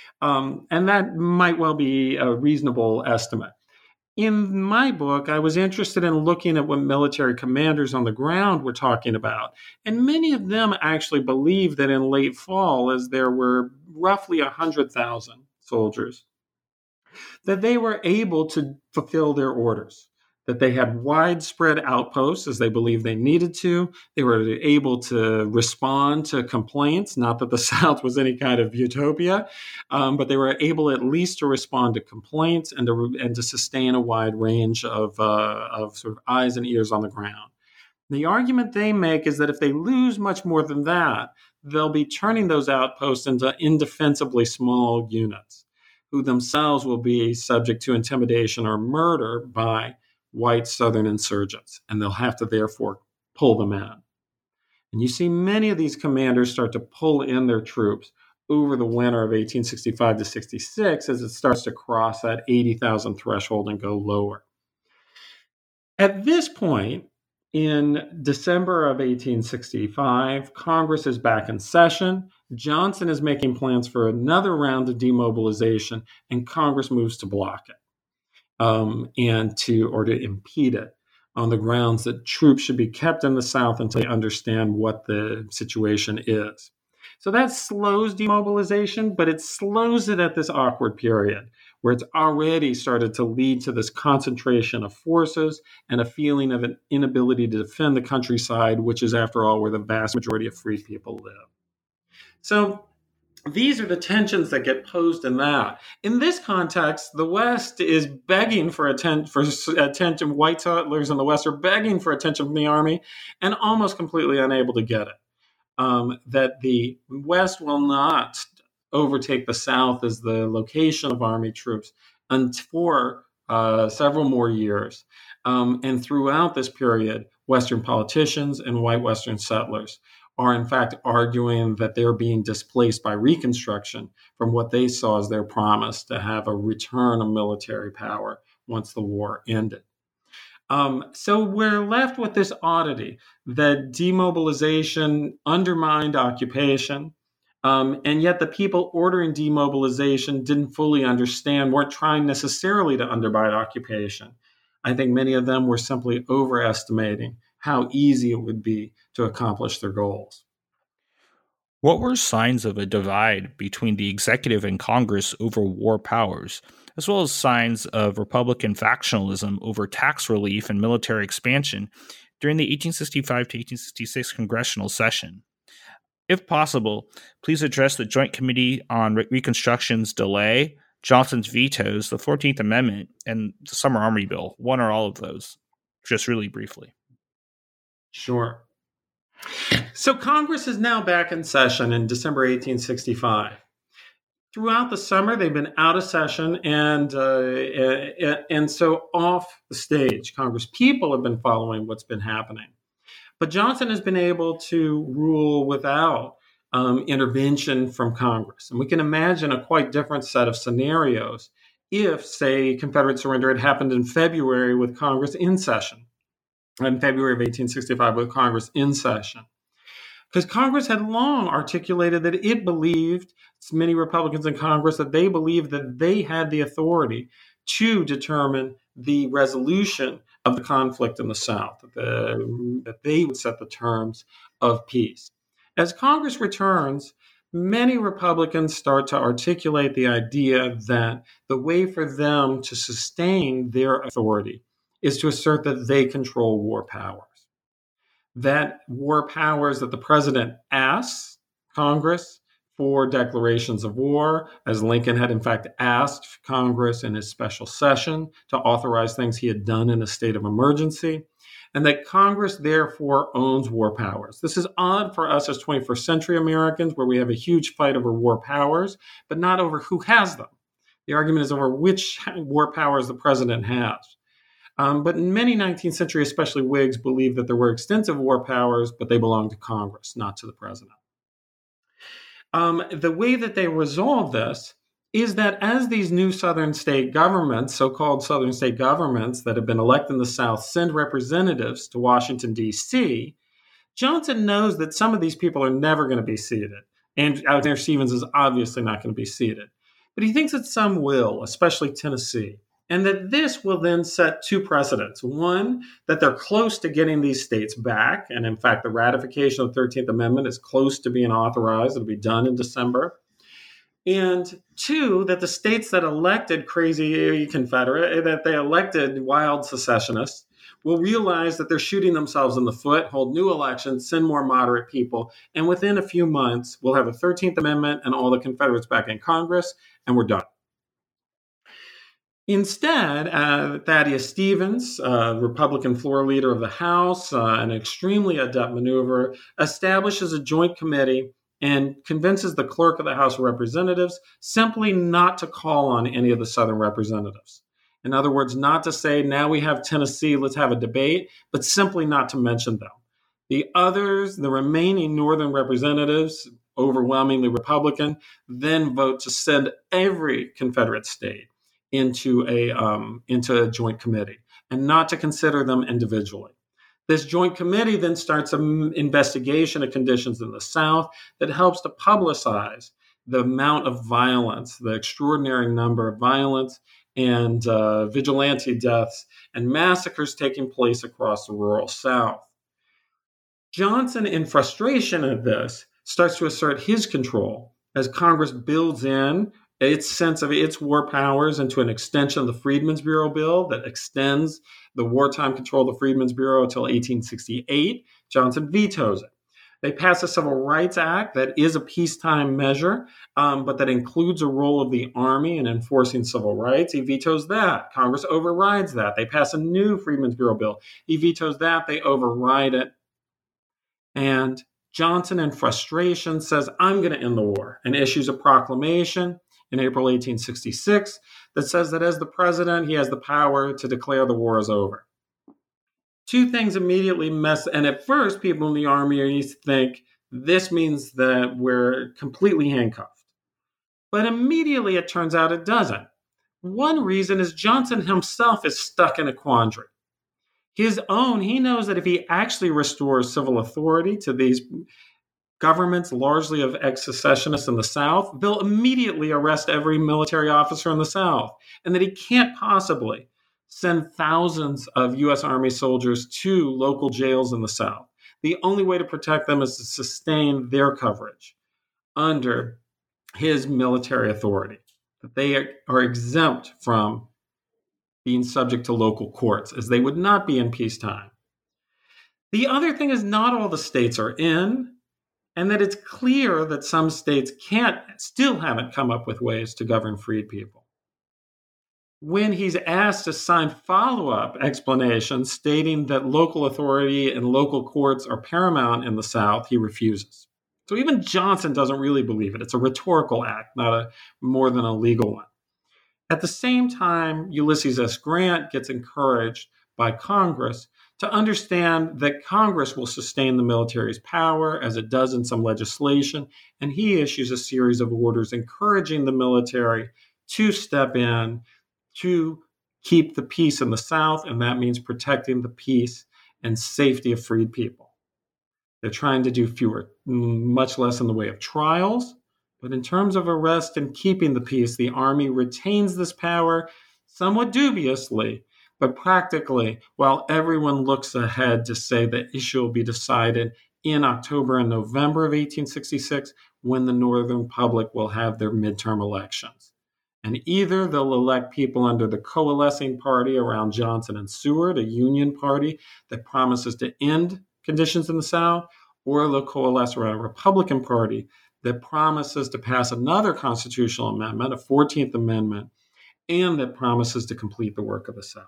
And that might well be a reasonable estimate. In my book, I was interested in looking at what military commanders on the ground were talking about. And many of them actually believed that in late fall, as there were roughly 100,000 soldiers, that they were able to fulfill their orders, that they had widespread outposts as they believed they needed to. They were able to respond to complaints, not that the South was any kind of utopia, but they were able at least to respond to complaints and to sustain a wide range of sort of eyes and ears on the ground. The argument they make is that if they lose much more than that, they'll be turning those outposts into indefensibly small units, who themselves will be subject to intimidation or murder by white Southern insurgents, and they'll have to therefore pull them in. And you see many of these commanders start to pull in their troops over the winter of 1865 to 66 as it starts to cross that 80,000 threshold and go lower. At this point, in December of 1865, Congress is back in session. Johnson is making plans for another round of demobilization, and Congress moves to block it and to impede it on the grounds that troops should be kept in the South until they understand what the situation is. So that slows demobilization, but it slows it at this awkward period where it's already started to lead to this concentration of forces and a feeling of an inability to defend the countryside, which is, after all, where the vast majority of free people live. So these are the tensions that get posed in that. In this context, the West is begging for attention. White settlers in the West are begging for attention from the Army and almost completely unable to get it. That the West will not overtake the South as the location of Army troops for several more years. And throughout this period, Western politicians and white Western settlers are in fact arguing that they're being displaced by Reconstruction from what they saw as their promise to have a return of military power once the war ended. So we're left with this oddity that demobilization undermined occupation, and yet the people ordering demobilization didn't fully understand, weren't trying necessarily to undermine occupation. I think many of them were simply overestimating how easy it would be to accomplish their goals. What were signs of a divide between the executive and Congress over war powers, as well as signs of Republican factionalism over tax relief and military expansion during the 1865 to 1866 congressional session? If possible, please address the Joint Committee on Reconstruction's delay, Johnson's vetoes, the 14th Amendment, and the Summer Army Bill, one or all of those, just really briefly. Sure. So Congress is now back in session in December 1865. Throughout the summer, they've been out of session, and so off the stage. Congress people have been following what's been happening. But Johnson has been able to rule without intervention from Congress. And we can imagine a quite different set of scenarios if, say, Confederate surrender had happened in February with Congress in session, in February of 1865 with Congress in session. Because Congress had long articulated that it believed, many Republicans in Congress, that they believed that they had the authority to determine the resolution of the conflict in the South, that they would set the terms of peace. As Congress returns, many Republicans start to articulate the idea that the way for them to sustain their authority is to assert that they control war powers. That war powers that the president asks Congress for declarations of war, as Lincoln had in fact asked Congress in his special session to authorize things he had done in a state of emergency, and that Congress therefore owns war powers. This is odd for us as 21st century Americans, where we have a huge fight over war powers, but not over who has them. The argument is over which war powers the president has. But many 19th century, especially Whigs, believed that there were extensive war powers, but they belonged to Congress, not to the president. The way that they resolve this is that as these new Southern state governments, so-called Southern state governments that have been elected in the South, send representatives to Washington, D.C., Johnson knows that some of these people are never going to be seated. And Alexander Stephens is obviously not going to be seated. But he thinks that some will, especially Tennessee. And that this will then set two precedents. One, that they're close to getting these states back. And in fact, the ratification of the 13th Amendment is close to being authorized. It'll be done in December. And two, that the states that elected crazy Confederate, that they elected wild secessionists, will realize that they're shooting themselves in the foot, hold new elections, send more moderate people. And within a few months, we'll have a 13th Amendment and all the Confederates back in Congress, and we're done. Instead, Thaddeus Stevens, Republican floor leader of the House, an extremely adept maneuver, establishes a joint committee and convinces the clerk of the House of Representatives simply not to call on any of the Southern representatives. In other words, not to say, now we have Tennessee, let's have a debate, but simply not to mention them. The others, the remaining Northern representatives, overwhelmingly Republican, then vote to send every Confederate state into a joint committee and not to consider them individually. This joint committee then starts an investigation of conditions in the South that helps to publicize the amount of violence, the extraordinary number of violence and vigilante deaths and massacres taking place across the rural South. Johnson, in frustration at this, starts to assert his control as Congress builds in its sense of its war powers into an extension of the Freedmen's Bureau bill that extends the wartime control of the Freedmen's Bureau until 1868. Johnson vetoes it. They pass a Civil Rights Act that is a peacetime measure, but that includes a role of the Army in enforcing civil rights. He vetoes that. Congress overrides that. They pass a new Freedmen's Bureau bill. He vetoes that. They override it. And Johnson, in frustration, says, I'm going to end the war, and issues a proclamation in April 1866 that says that as the president, he has the power to declare the war is over. Two things immediately and at first people in the Army think this means that we're completely handcuffed. But immediately it turns out it doesn't. One reason is Johnson himself is stuck in a quandary. He knows that if he actually restores civil authority to these governments, largely of ex-secessionists in the South, they'll immediately arrest every military officer in the South, and that he can't possibly send thousands of U.S. Army soldiers to local jails in the South. The only way to protect them is to sustain their coverage under his military authority, that they are exempt from being subject to local courts, as they would not be in peacetime. The other thing is not all the states are in, and that it's clear that some states still haven't come up with ways to govern freed people. When he's asked to sign follow-up explanations stating that local authority and local courts are paramount in the South, he refuses. So even Johnson doesn't really believe it. It's a rhetorical act, not more than a legal one. At the same time, Ulysses S. Grant gets encouraged by Congress to understand that Congress will sustain the military's power, as it does in some legislation, and he issues a series of orders encouraging the military to step in to keep the peace in the South, and that means protecting the peace and safety of freed people. They're trying to do much less in the way of trials, but in terms of arrest and keeping the peace, the Army retains this power somewhat dubiously, but practically, while everyone looks ahead to say the issue will be decided in October and November of 1866, when the Northern public will have their midterm elections. And either they'll elect people under the coalescing party around Johnson and Seward, a Union party that promises to end conditions in the South, or they'll coalesce around a Republican party that promises to pass another constitutional amendment, a 14th Amendment, and that promises to complete the work of the South.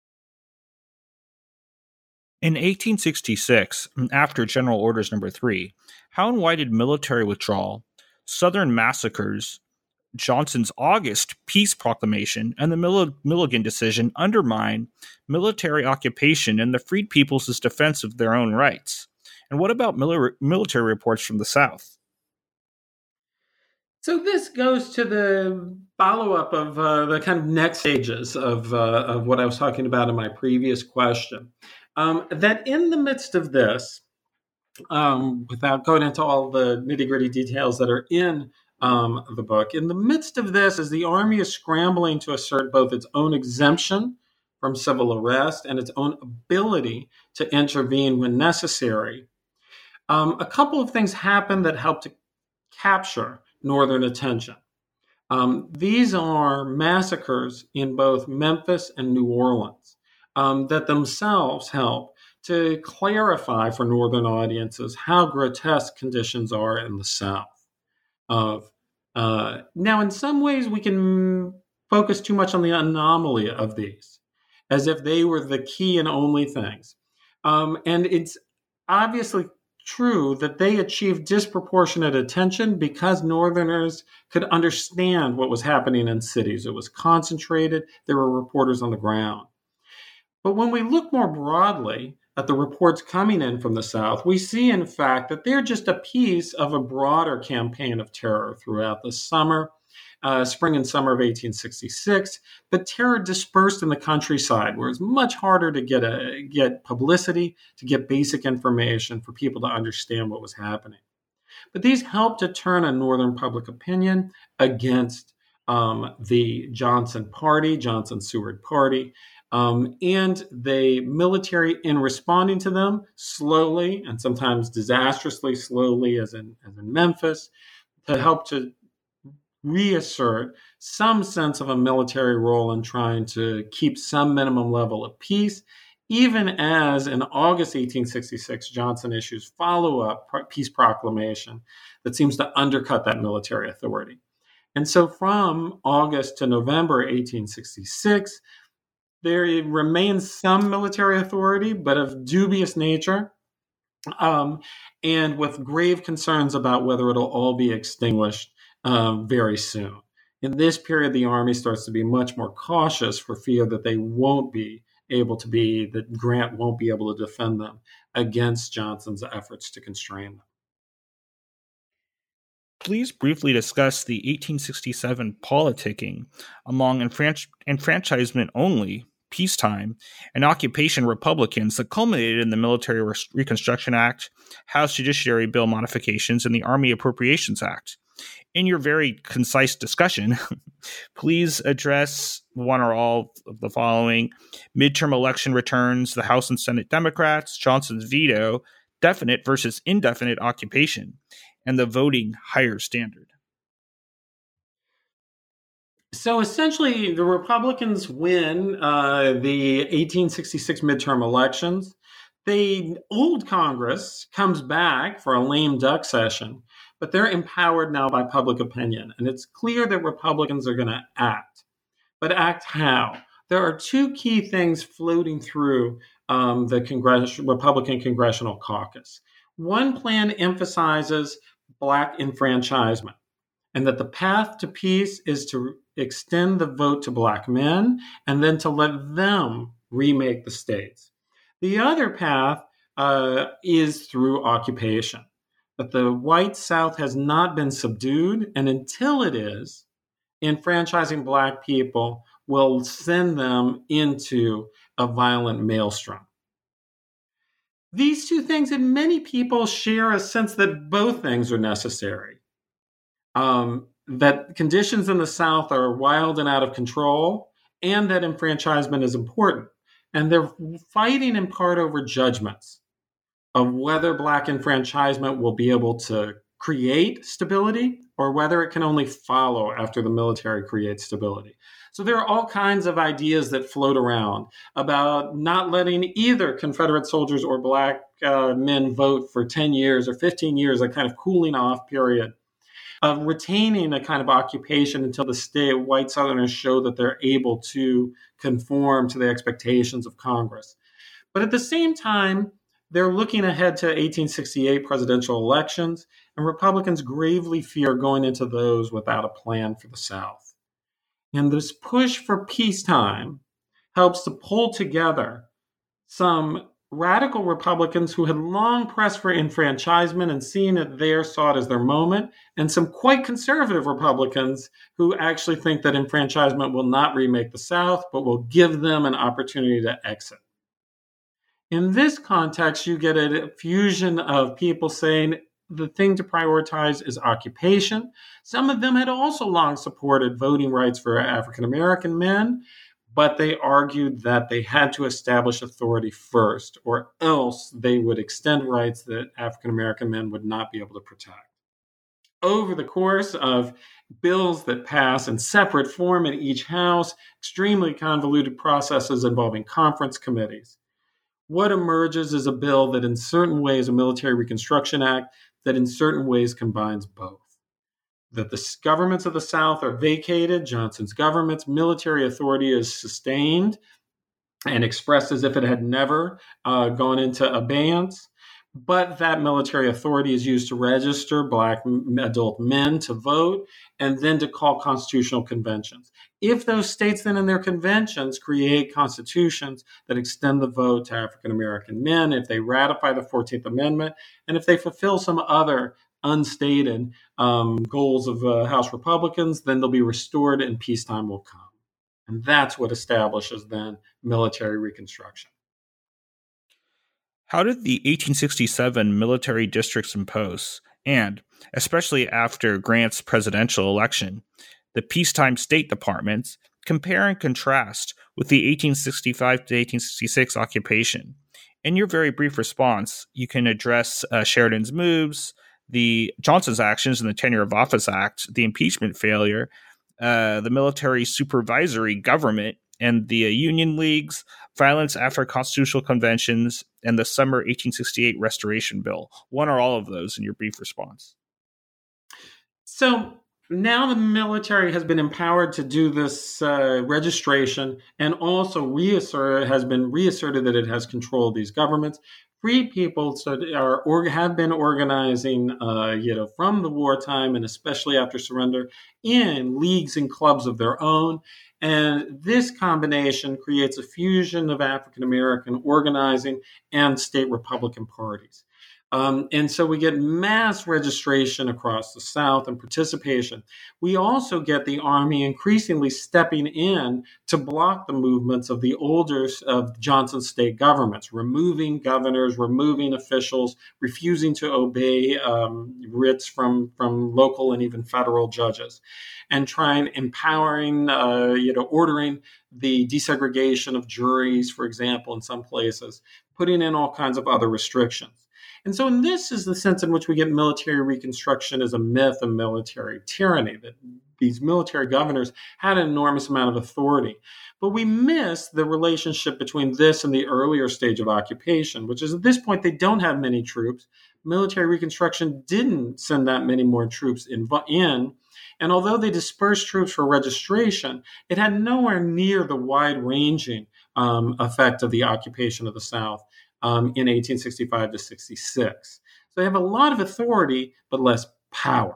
In 1866, after General Orders No. 3, how and why did military withdrawal, Southern massacres, Johnson's August peace proclamation, and the Milligan decision undermine military occupation and the freed people's defense of their own rights? And what about military reports from the South? So this goes to the follow-up of the kind of next stages of what I was talking about in my previous question. That in the midst of this, without going into all the nitty-gritty details that are in the book, in the midst of this, as the Army is scrambling to assert both its own exemption from civil arrest and its own ability to intervene when necessary, a couple of things happen that help to capture Northern attention. These are massacres in both Memphis and New Orleans that themselves help to clarify for Northern audiences how grotesque conditions are in the South. Now, in some ways, we can focus too much on the anomaly of these, as if they were the key and only things. And it's obviously true that they achieved disproportionate attention because Northerners could understand what was happening in cities. It was concentrated. There were reporters on the ground. But when we look more broadly at the reports coming in from the South, we see, in fact, that they're just a piece of a broader campaign of terror throughout the spring and summer of 1866, but terror dispersed in the countryside, where it's much harder to get publicity, to get basic information for people to understand what was happening. But these helped to turn a Northern public opinion against the Johnson-Seward party, and the military, in responding to them slowly and sometimes disastrously slowly, as in Memphis, to help to reassert some sense of a military role in trying to keep some minimum level of peace, even as in August 1866, Johnson issues follow-up peace proclamation that seems to undercut that military authority. And so from August to November 1866, there remains some military authority, but of dubious nature, and with grave concerns about whether it'll all be extinguished very soon. In this period, the Army starts to be much more cautious for fear that that Grant won't be able to defend them against Johnson's efforts to constrain them. Please briefly discuss the 1867 politicking among enfranchisement-only, peacetime, and occupation Republicans that culminated in the Military Reconstruction Act, House Judiciary Bill modifications, and the Army Appropriations Act. In your very concise discussion, please address one or all of the following: midterm election returns, the House and Senate Democrats, Johnson's veto, definite versus indefinite occupation, and the voting higher standard. So essentially, the Republicans win the 1866 midterm elections. The old Congress comes back for a lame duck session, but they're empowered now by public opinion. And it's clear that Republicans are going to act. But act how? There are two key things floating through the Republican Congressional Caucus. One plan emphasizes Black enfranchisement, and that the path to peace is to extend the vote to Black men and then to let them remake the states. The other path is through occupation, that the white South has not been subdued, and until it is, enfranchising Black people will send them into a violent maelstrom. These two things, and many people share a sense that both things are necessary. That conditions in the South are wild and out of control, and that enfranchisement is important. And they're fighting in part over judgments of whether Black enfranchisement will be able to create stability or whether it can only follow after the military creates stability. So there are all kinds of ideas that float around about not letting either Confederate soldiers or Black men vote for 10 years or 15 years, a kind of cooling off period, of retaining a kind of occupation until the white Southerners show that they're able to conform to the expectations of Congress. But at the same time, they're looking ahead to 1868 presidential elections, and Republicans gravely fear going into those without a plan for the South. And this push for peacetime helps to pull together some radical Republicans who had long pressed for enfranchisement and seeing it there saw it as their moment, and some quite conservative Republicans who actually think that enfranchisement will not remake the South, but will give them an opportunity to exit. In this context, you get a fusion of people saying the thing to prioritize is occupation. Some of them had also long supported voting rights for African American men, but they argued that they had to establish authority first, or else they would extend rights that African American men would not be able to protect. Over the course of bills that pass in separate form in each house, extremely convoluted processes involving conference committees, what emerges is a bill that in certain ways, a Military Reconstruction Act, that in certain ways combines both. That the governments of the South are vacated, Johnson's government's military authority is sustained and expressed as if it had never gone into abeyance, but that military authority is used to register Black adult men to vote and then to call constitutional conventions. If those states then in their conventions create constitutions that extend the vote to African American men, if they ratify the 14th Amendment, and if they fulfill some other unstated goals of House Republicans, then they'll be restored and peacetime will come. And that's what establishes then military reconstruction. How did the 1867 military districts impose, and especially after Grant's presidential election, the peacetime State Departments, compare and contrast with the 1865 to 1866 occupation? In your very brief response, you can address Sheridan's moves, the Johnson's actions in the Tenure of Office Act, the impeachment failure, the military supervisory government, and the Union Leagues, violence after constitutional conventions, and the summer 1868 Restoration Bill. One or all of those in your brief response? So now the military has been empowered to do this registration, and also has been reasserted that it has control of these governments. Free people have been organizing, from the wartime and especially after surrender, in leagues and clubs of their own. And this combination creates a fusion of African American organizing and state Republican parties. And so we get mass registration across the South and participation. We also get the Army increasingly stepping in to block the movements of the older of Johnson's state governments, removing governors, removing officials, refusing to obey writs from local and even federal judges, and empowering, ordering the desegregation of juries, for example, in some places, putting in all kinds of other restrictions. And so this is the sense in which we get military reconstruction as a myth of military tyranny, that these military governors had an enormous amount of authority. But we miss the relationship between this and the earlier stage of occupation, which is at this point they don't have many troops. Military reconstruction didn't send that many more troops in. And although they dispersed troops for registration, it had nowhere near the wide-ranging effect of the occupation of the South in 1865 to 66. So they have a lot of authority, but less power.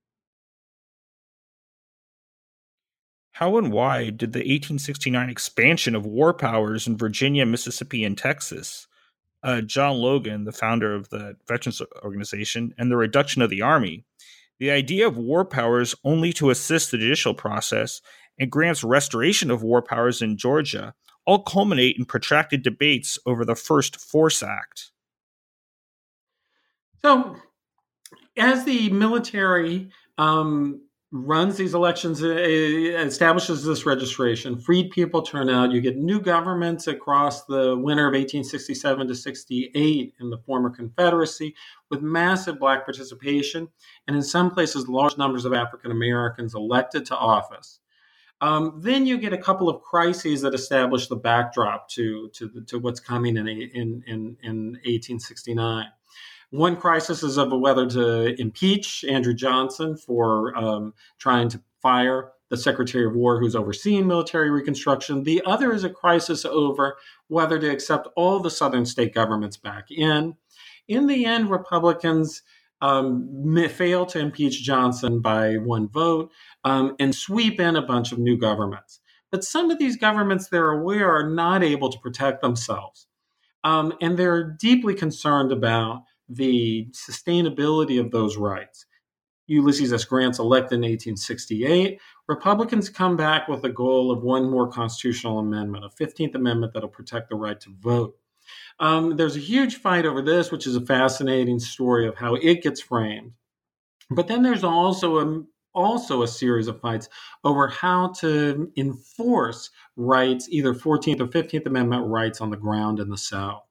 How and why did the 1869 expansion of war powers in Virginia, Mississippi, and Texas, John Logan, the founder of the Veterans Organization, and the reduction of the Army, the idea of war powers only to assist the judicial process, and Grant's restoration of war powers in Georgia all culminate in protracted debates over the First Force Act? So, as the military runs these elections, establishes this registration, freed people turn out, you get new governments across the winter of 1867 to 68 in the former Confederacy with massive Black participation, and in some places, large numbers of African Americans elected to office. Then you get a couple of crises that establish the backdrop to what's coming in 1869. One crisis is of whether to impeach Andrew Johnson for trying to fire the Secretary of War who's overseeing military reconstruction. The other is a crisis over whether to accept all the Southern state governments back in. In the end, Republicans fail to impeach Johnson by one vote and sweep in a bunch of new governments. But some of these governments, they're aware, are not able to protect themselves. And they're deeply concerned about the sustainability of those rights. Ulysses S. Grant's elected in 1868. Republicans come back with the goal of one more constitutional amendment, a 15th Amendment that'll protect the right to vote. There's a huge fight over this, which is a fascinating story of how it gets framed. But then there's also a series of fights over how to enforce rights, either 14th or 15th Amendment rights on the ground in the South.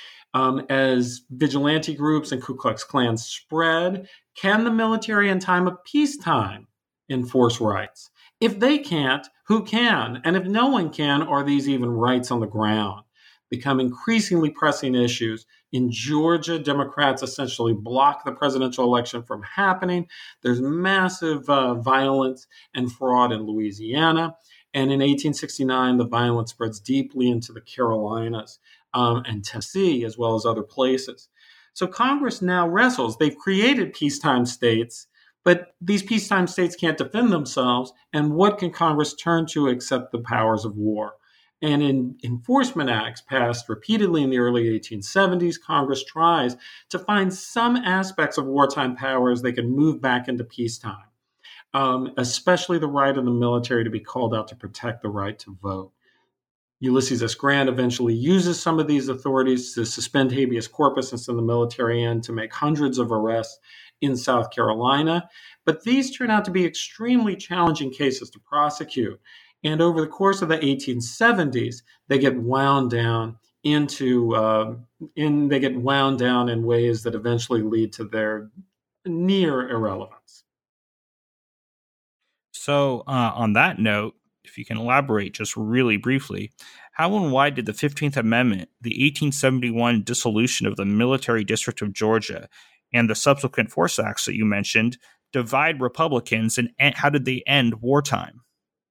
As vigilante groups and Ku Klux Klan spread, can the military in time of peacetime enforce rights? If they can't, who can? And if no one can, are these even rights on the ground? Become increasingly pressing issues. In Georgia, Democrats essentially block the presidential election from happening. There's massive violence and fraud in Louisiana. And in 1869, the violence spreads deeply into the Carolinas and Tennessee, as well as other places. So Congress now wrestles. They've created peacetime states, but these peacetime states can't defend themselves. And what can Congress turn to except the powers of war? And in enforcement acts passed repeatedly in the early 1870s, Congress tries to find some aspects of wartime powers they can move back into peacetime, especially the right of the military to be called out to protect the right to vote. Ulysses S. Grant eventually uses some of these authorities to suspend habeas corpus and send the military in to make hundreds of arrests in South Carolina. But these turn out to be extremely challenging cases to prosecute. And over the course of the 1870s, they get wound down in ways that eventually lead to their near irrelevance. So, on that note, if you can elaborate just really briefly, how and why did the 15th Amendment, the 1871 dissolution of the Military District of Georgia, and the subsequent force acts that you mentioned divide Republicans, and how did they end wartime?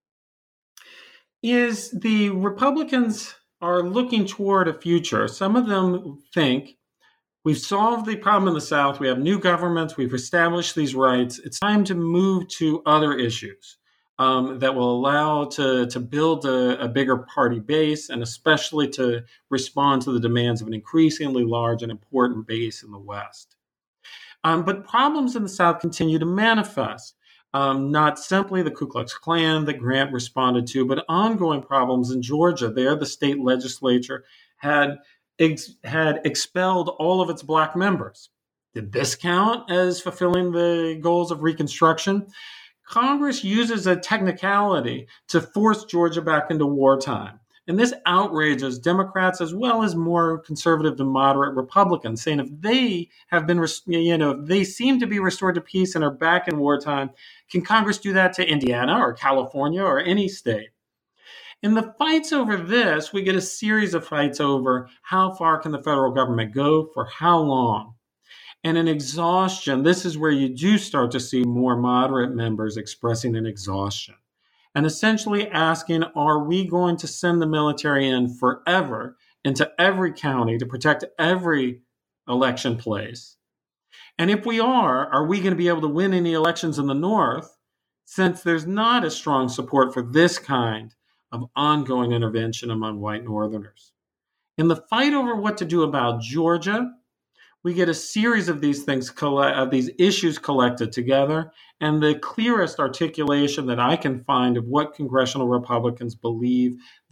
Is the Republicans are looking toward a future. Some of them think we've solved the problem in the South. We have new governments. We've established these rights. It's time to move to other issues that will allow to build a bigger party base, and especially to respond to the demands of an increasingly large and important base in the West. But problems in the South continue to manifest. Not simply the Ku Klux Klan that Grant responded to, but ongoing problems in Georgia. There, the state legislature had expelled all of its Black members. Did this count as fulfilling the goals of Reconstruction? Congress uses a technicality to force Georgia back into wartime. And this outrages Democrats as well as more conservative to moderate Republicans, saying if they have been, if they seem to be restored to peace and are back in wartime, can Congress do that to Indiana or California or any state? In the fights over this, we get a series of fights over how far can the federal government go, for how long. And in exhaustion, this is where you do start to see more moderate members expressing an exhaustion and essentially asking, are we going to send the military in forever into every county to protect every election place? And if we are we going to be able to win any elections in the North, since there's not a strong support for this kind of ongoing intervention among white Northerners? In the fight over what to do about Georgia, we get a series of these things, of these issues collected together, and the clearest articulation that I can find of what congressional Republicans believe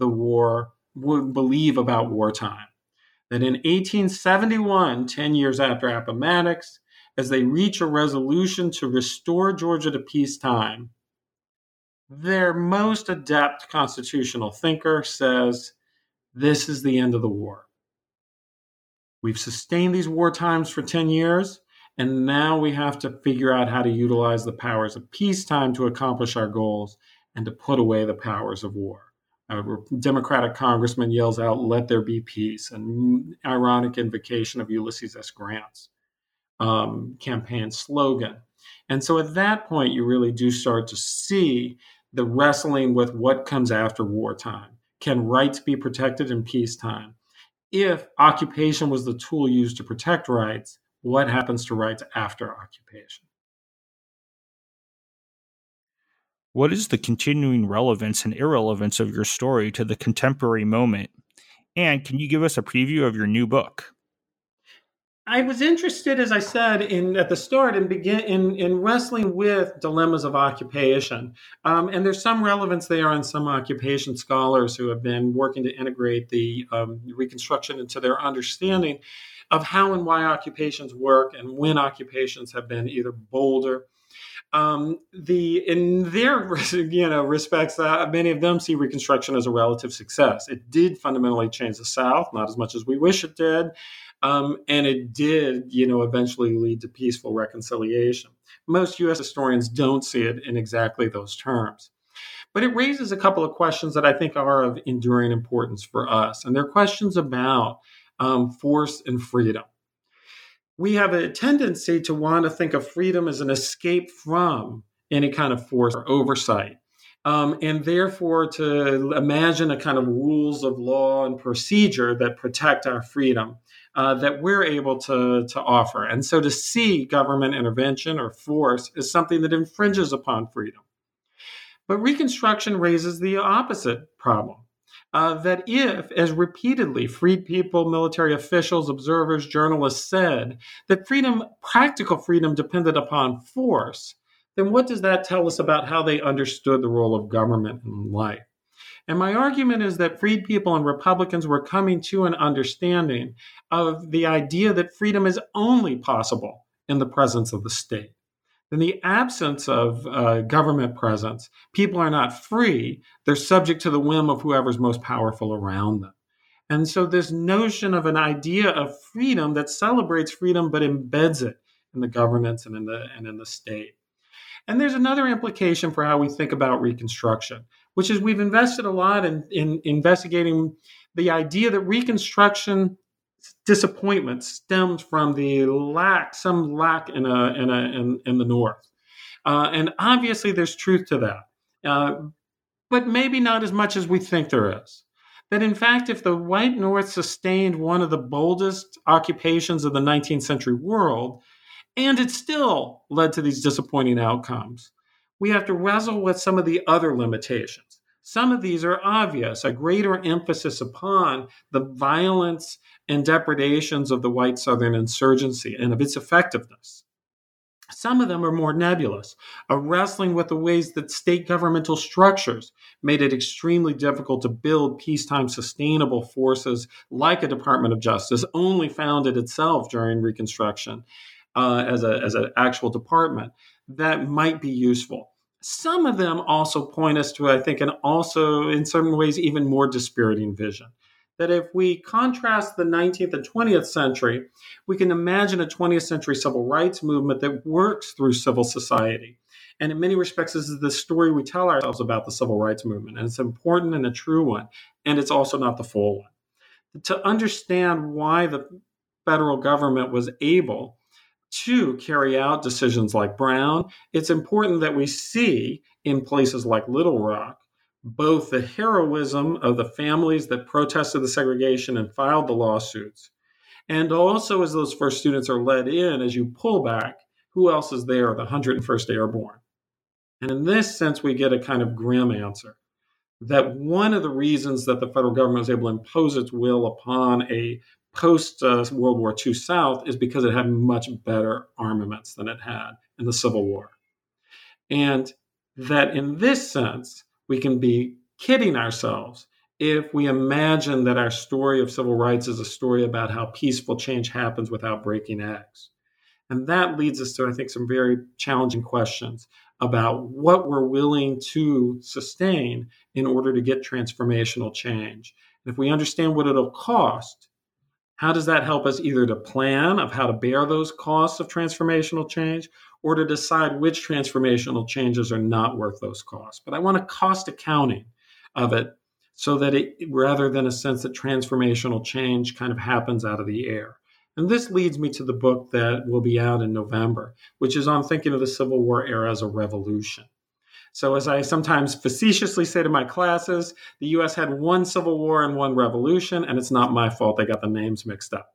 about wartime. That in 1871, 10 years after Appomattox, as they reach a resolution to restore Georgia to peacetime, their most adept constitutional thinker says, this is the end of the war. We've sustained these war times for 10 years, and now we have to figure out how to utilize the powers of peacetime to accomplish our goals and to put away the powers of war. A Democratic congressman yells out, "Let there be peace," an ironic invocation of Ulysses S. Grant's campaign slogan. And so at that point, you really do start to see the wrestling with what comes after wartime. Can rights be protected in peacetime? If occupation was the tool used to protect rights, what happens to rights after occupation? What is the continuing relevance and irrelevance of your story to the contemporary moment? And can you give us a preview of your new book? I was interested, as I said at the start, in wrestling with dilemmas of occupation, and there's some relevance there on some occupation scholars who have been working to integrate the Reconstruction into their understanding of how and why occupations work and when occupations have been either bolder. In their respects, many of them see Reconstruction as a relative success. It did fundamentally change the South, not as much as we wish it did. And it did, eventually lead to peaceful reconciliation. Most U.S. historians don't see it in exactly those terms. But it raises a couple of questions that I think are of enduring importance for us. And they're questions about force and freedom. We have a tendency to want to think of freedom as an escape from any kind of force or oversight. And therefore to imagine a kind of rules of law and procedure that protect our freedom that we're able to offer. And so to see government intervention or force is something that infringes upon freedom. But Reconstruction raises the opposite problem, that if, as repeatedly freed people, military officials, observers, journalists said, that practical freedom depended upon force, then what does that tell us about how they understood the role of government in life? And my argument is that freed people and Republicans were coming to an understanding of the idea that freedom is only possible in the presence of the state. In the absence of government presence, people are not free. They're subject to the whim of whoever's most powerful around them. And so this notion of an idea of freedom that celebrates freedom but embeds it in the governance and in the state. And there's another implication for how we think about Reconstruction, which is we've invested a lot in investigating the idea that Reconstruction disappointment stems from some lack in the North, and obviously there's truth to that, but maybe not as much as we think there is. That in fact, if the white North sustained one of the boldest occupations of the 19th century world, and it still led to these disappointing outcomes, we have to wrestle with some of the other limitations. Some of these are obvious, a greater emphasis upon the violence and depredations of the white Southern insurgency and of its effectiveness. Some of them are more nebulous, a wrestling with the ways that state governmental structures made it extremely difficult to build peacetime sustainable forces like a Department of Justice, only founded itself during Reconstruction as an actual department, that might be useful. Some of them also point us to, I think, and also in some ways even more dispiriting vision. That if we contrast the 19th and 20th century, we can imagine a 20th century civil rights movement that works through civil society. And in many respects, this is the story we tell ourselves about the civil rights movement. And it's important and a true one. And it's also not the full one. To understand why the federal government was able to carry out decisions like Brown, it's important that we see in places like Little Rock both the heroism of the families that protested the segregation and filed the lawsuits, And also, as those first students are led in, as you pull back, who else is there? The 101st Airborne. And in this sense, we get a kind of grim answer that one of the reasons that the federal government was able to impose its will upon a post-World War II South is because it had much better armaments than it had in the Civil War. And that in this sense, we can be kidding ourselves if we imagine that our story of civil rights is a story about how peaceful change happens without breaking eggs. And that leads us to, I think, some very challenging questions about what we're willing to sustain in order to get transformational change. And if we understand what it'll cost, how does that help us either to plan of how to bear those costs of transformational change or to decide which transformational changes are not worth those costs? But I want a cost accounting of it so that it, rather than a sense that transformational change kind of happens out of the air. And this leads me to the book that will be out in November, which is on thinking of the Civil War era as a revolution. So as I sometimes facetiously say to my classes, the U.S. had one Civil War and one revolution, and it's not my fault they got the names mixed up.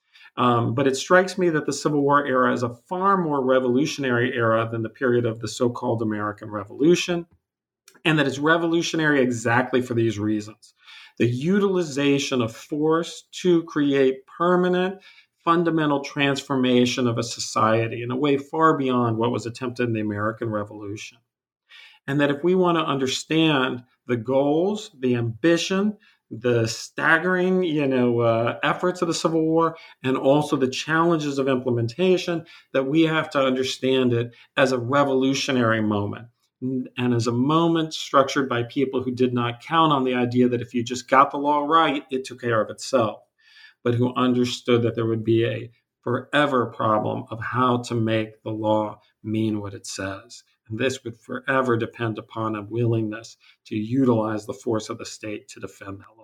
But it strikes me that the Civil War era is a far more revolutionary era than the period of the so-called American Revolution, and that it's revolutionary exactly for these reasons. The utilization of force to create permanent, fundamental transformation of a society in a way far beyond what was attempted in the American Revolution. And that if we want to understand the goals, the ambition, the staggering, efforts of the Civil War, and also the challenges of implementation, that we have to understand it as a revolutionary moment. And as a moment structured by people who did not count on the idea that if you just got the law right, it took care of itself, but who understood that there would be a forever problem of how to make the law mean what it says. And this would forever depend upon a willingness to utilize the force of the state to defend that law.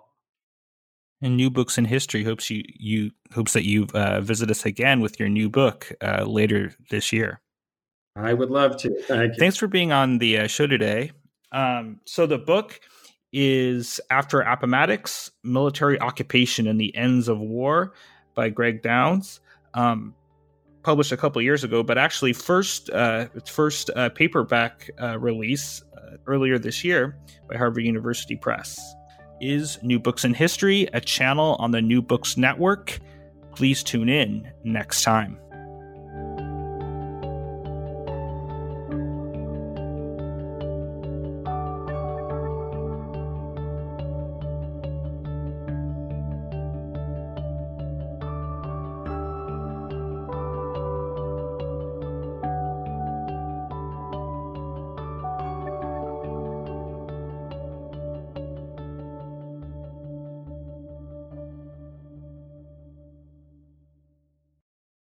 And New Books in History hopes that you visit us again with your new book later this year. I would love to. Thank you. Thanks for being on the show today. So the book is After Appomattox, Military Occupation and the Ends of War by Greg Downs, published a couple years ago, but actually its first paperback release earlier this year by Harvard University Press. Is New Books in History, a channel on the New Books Network. Please tune in next time.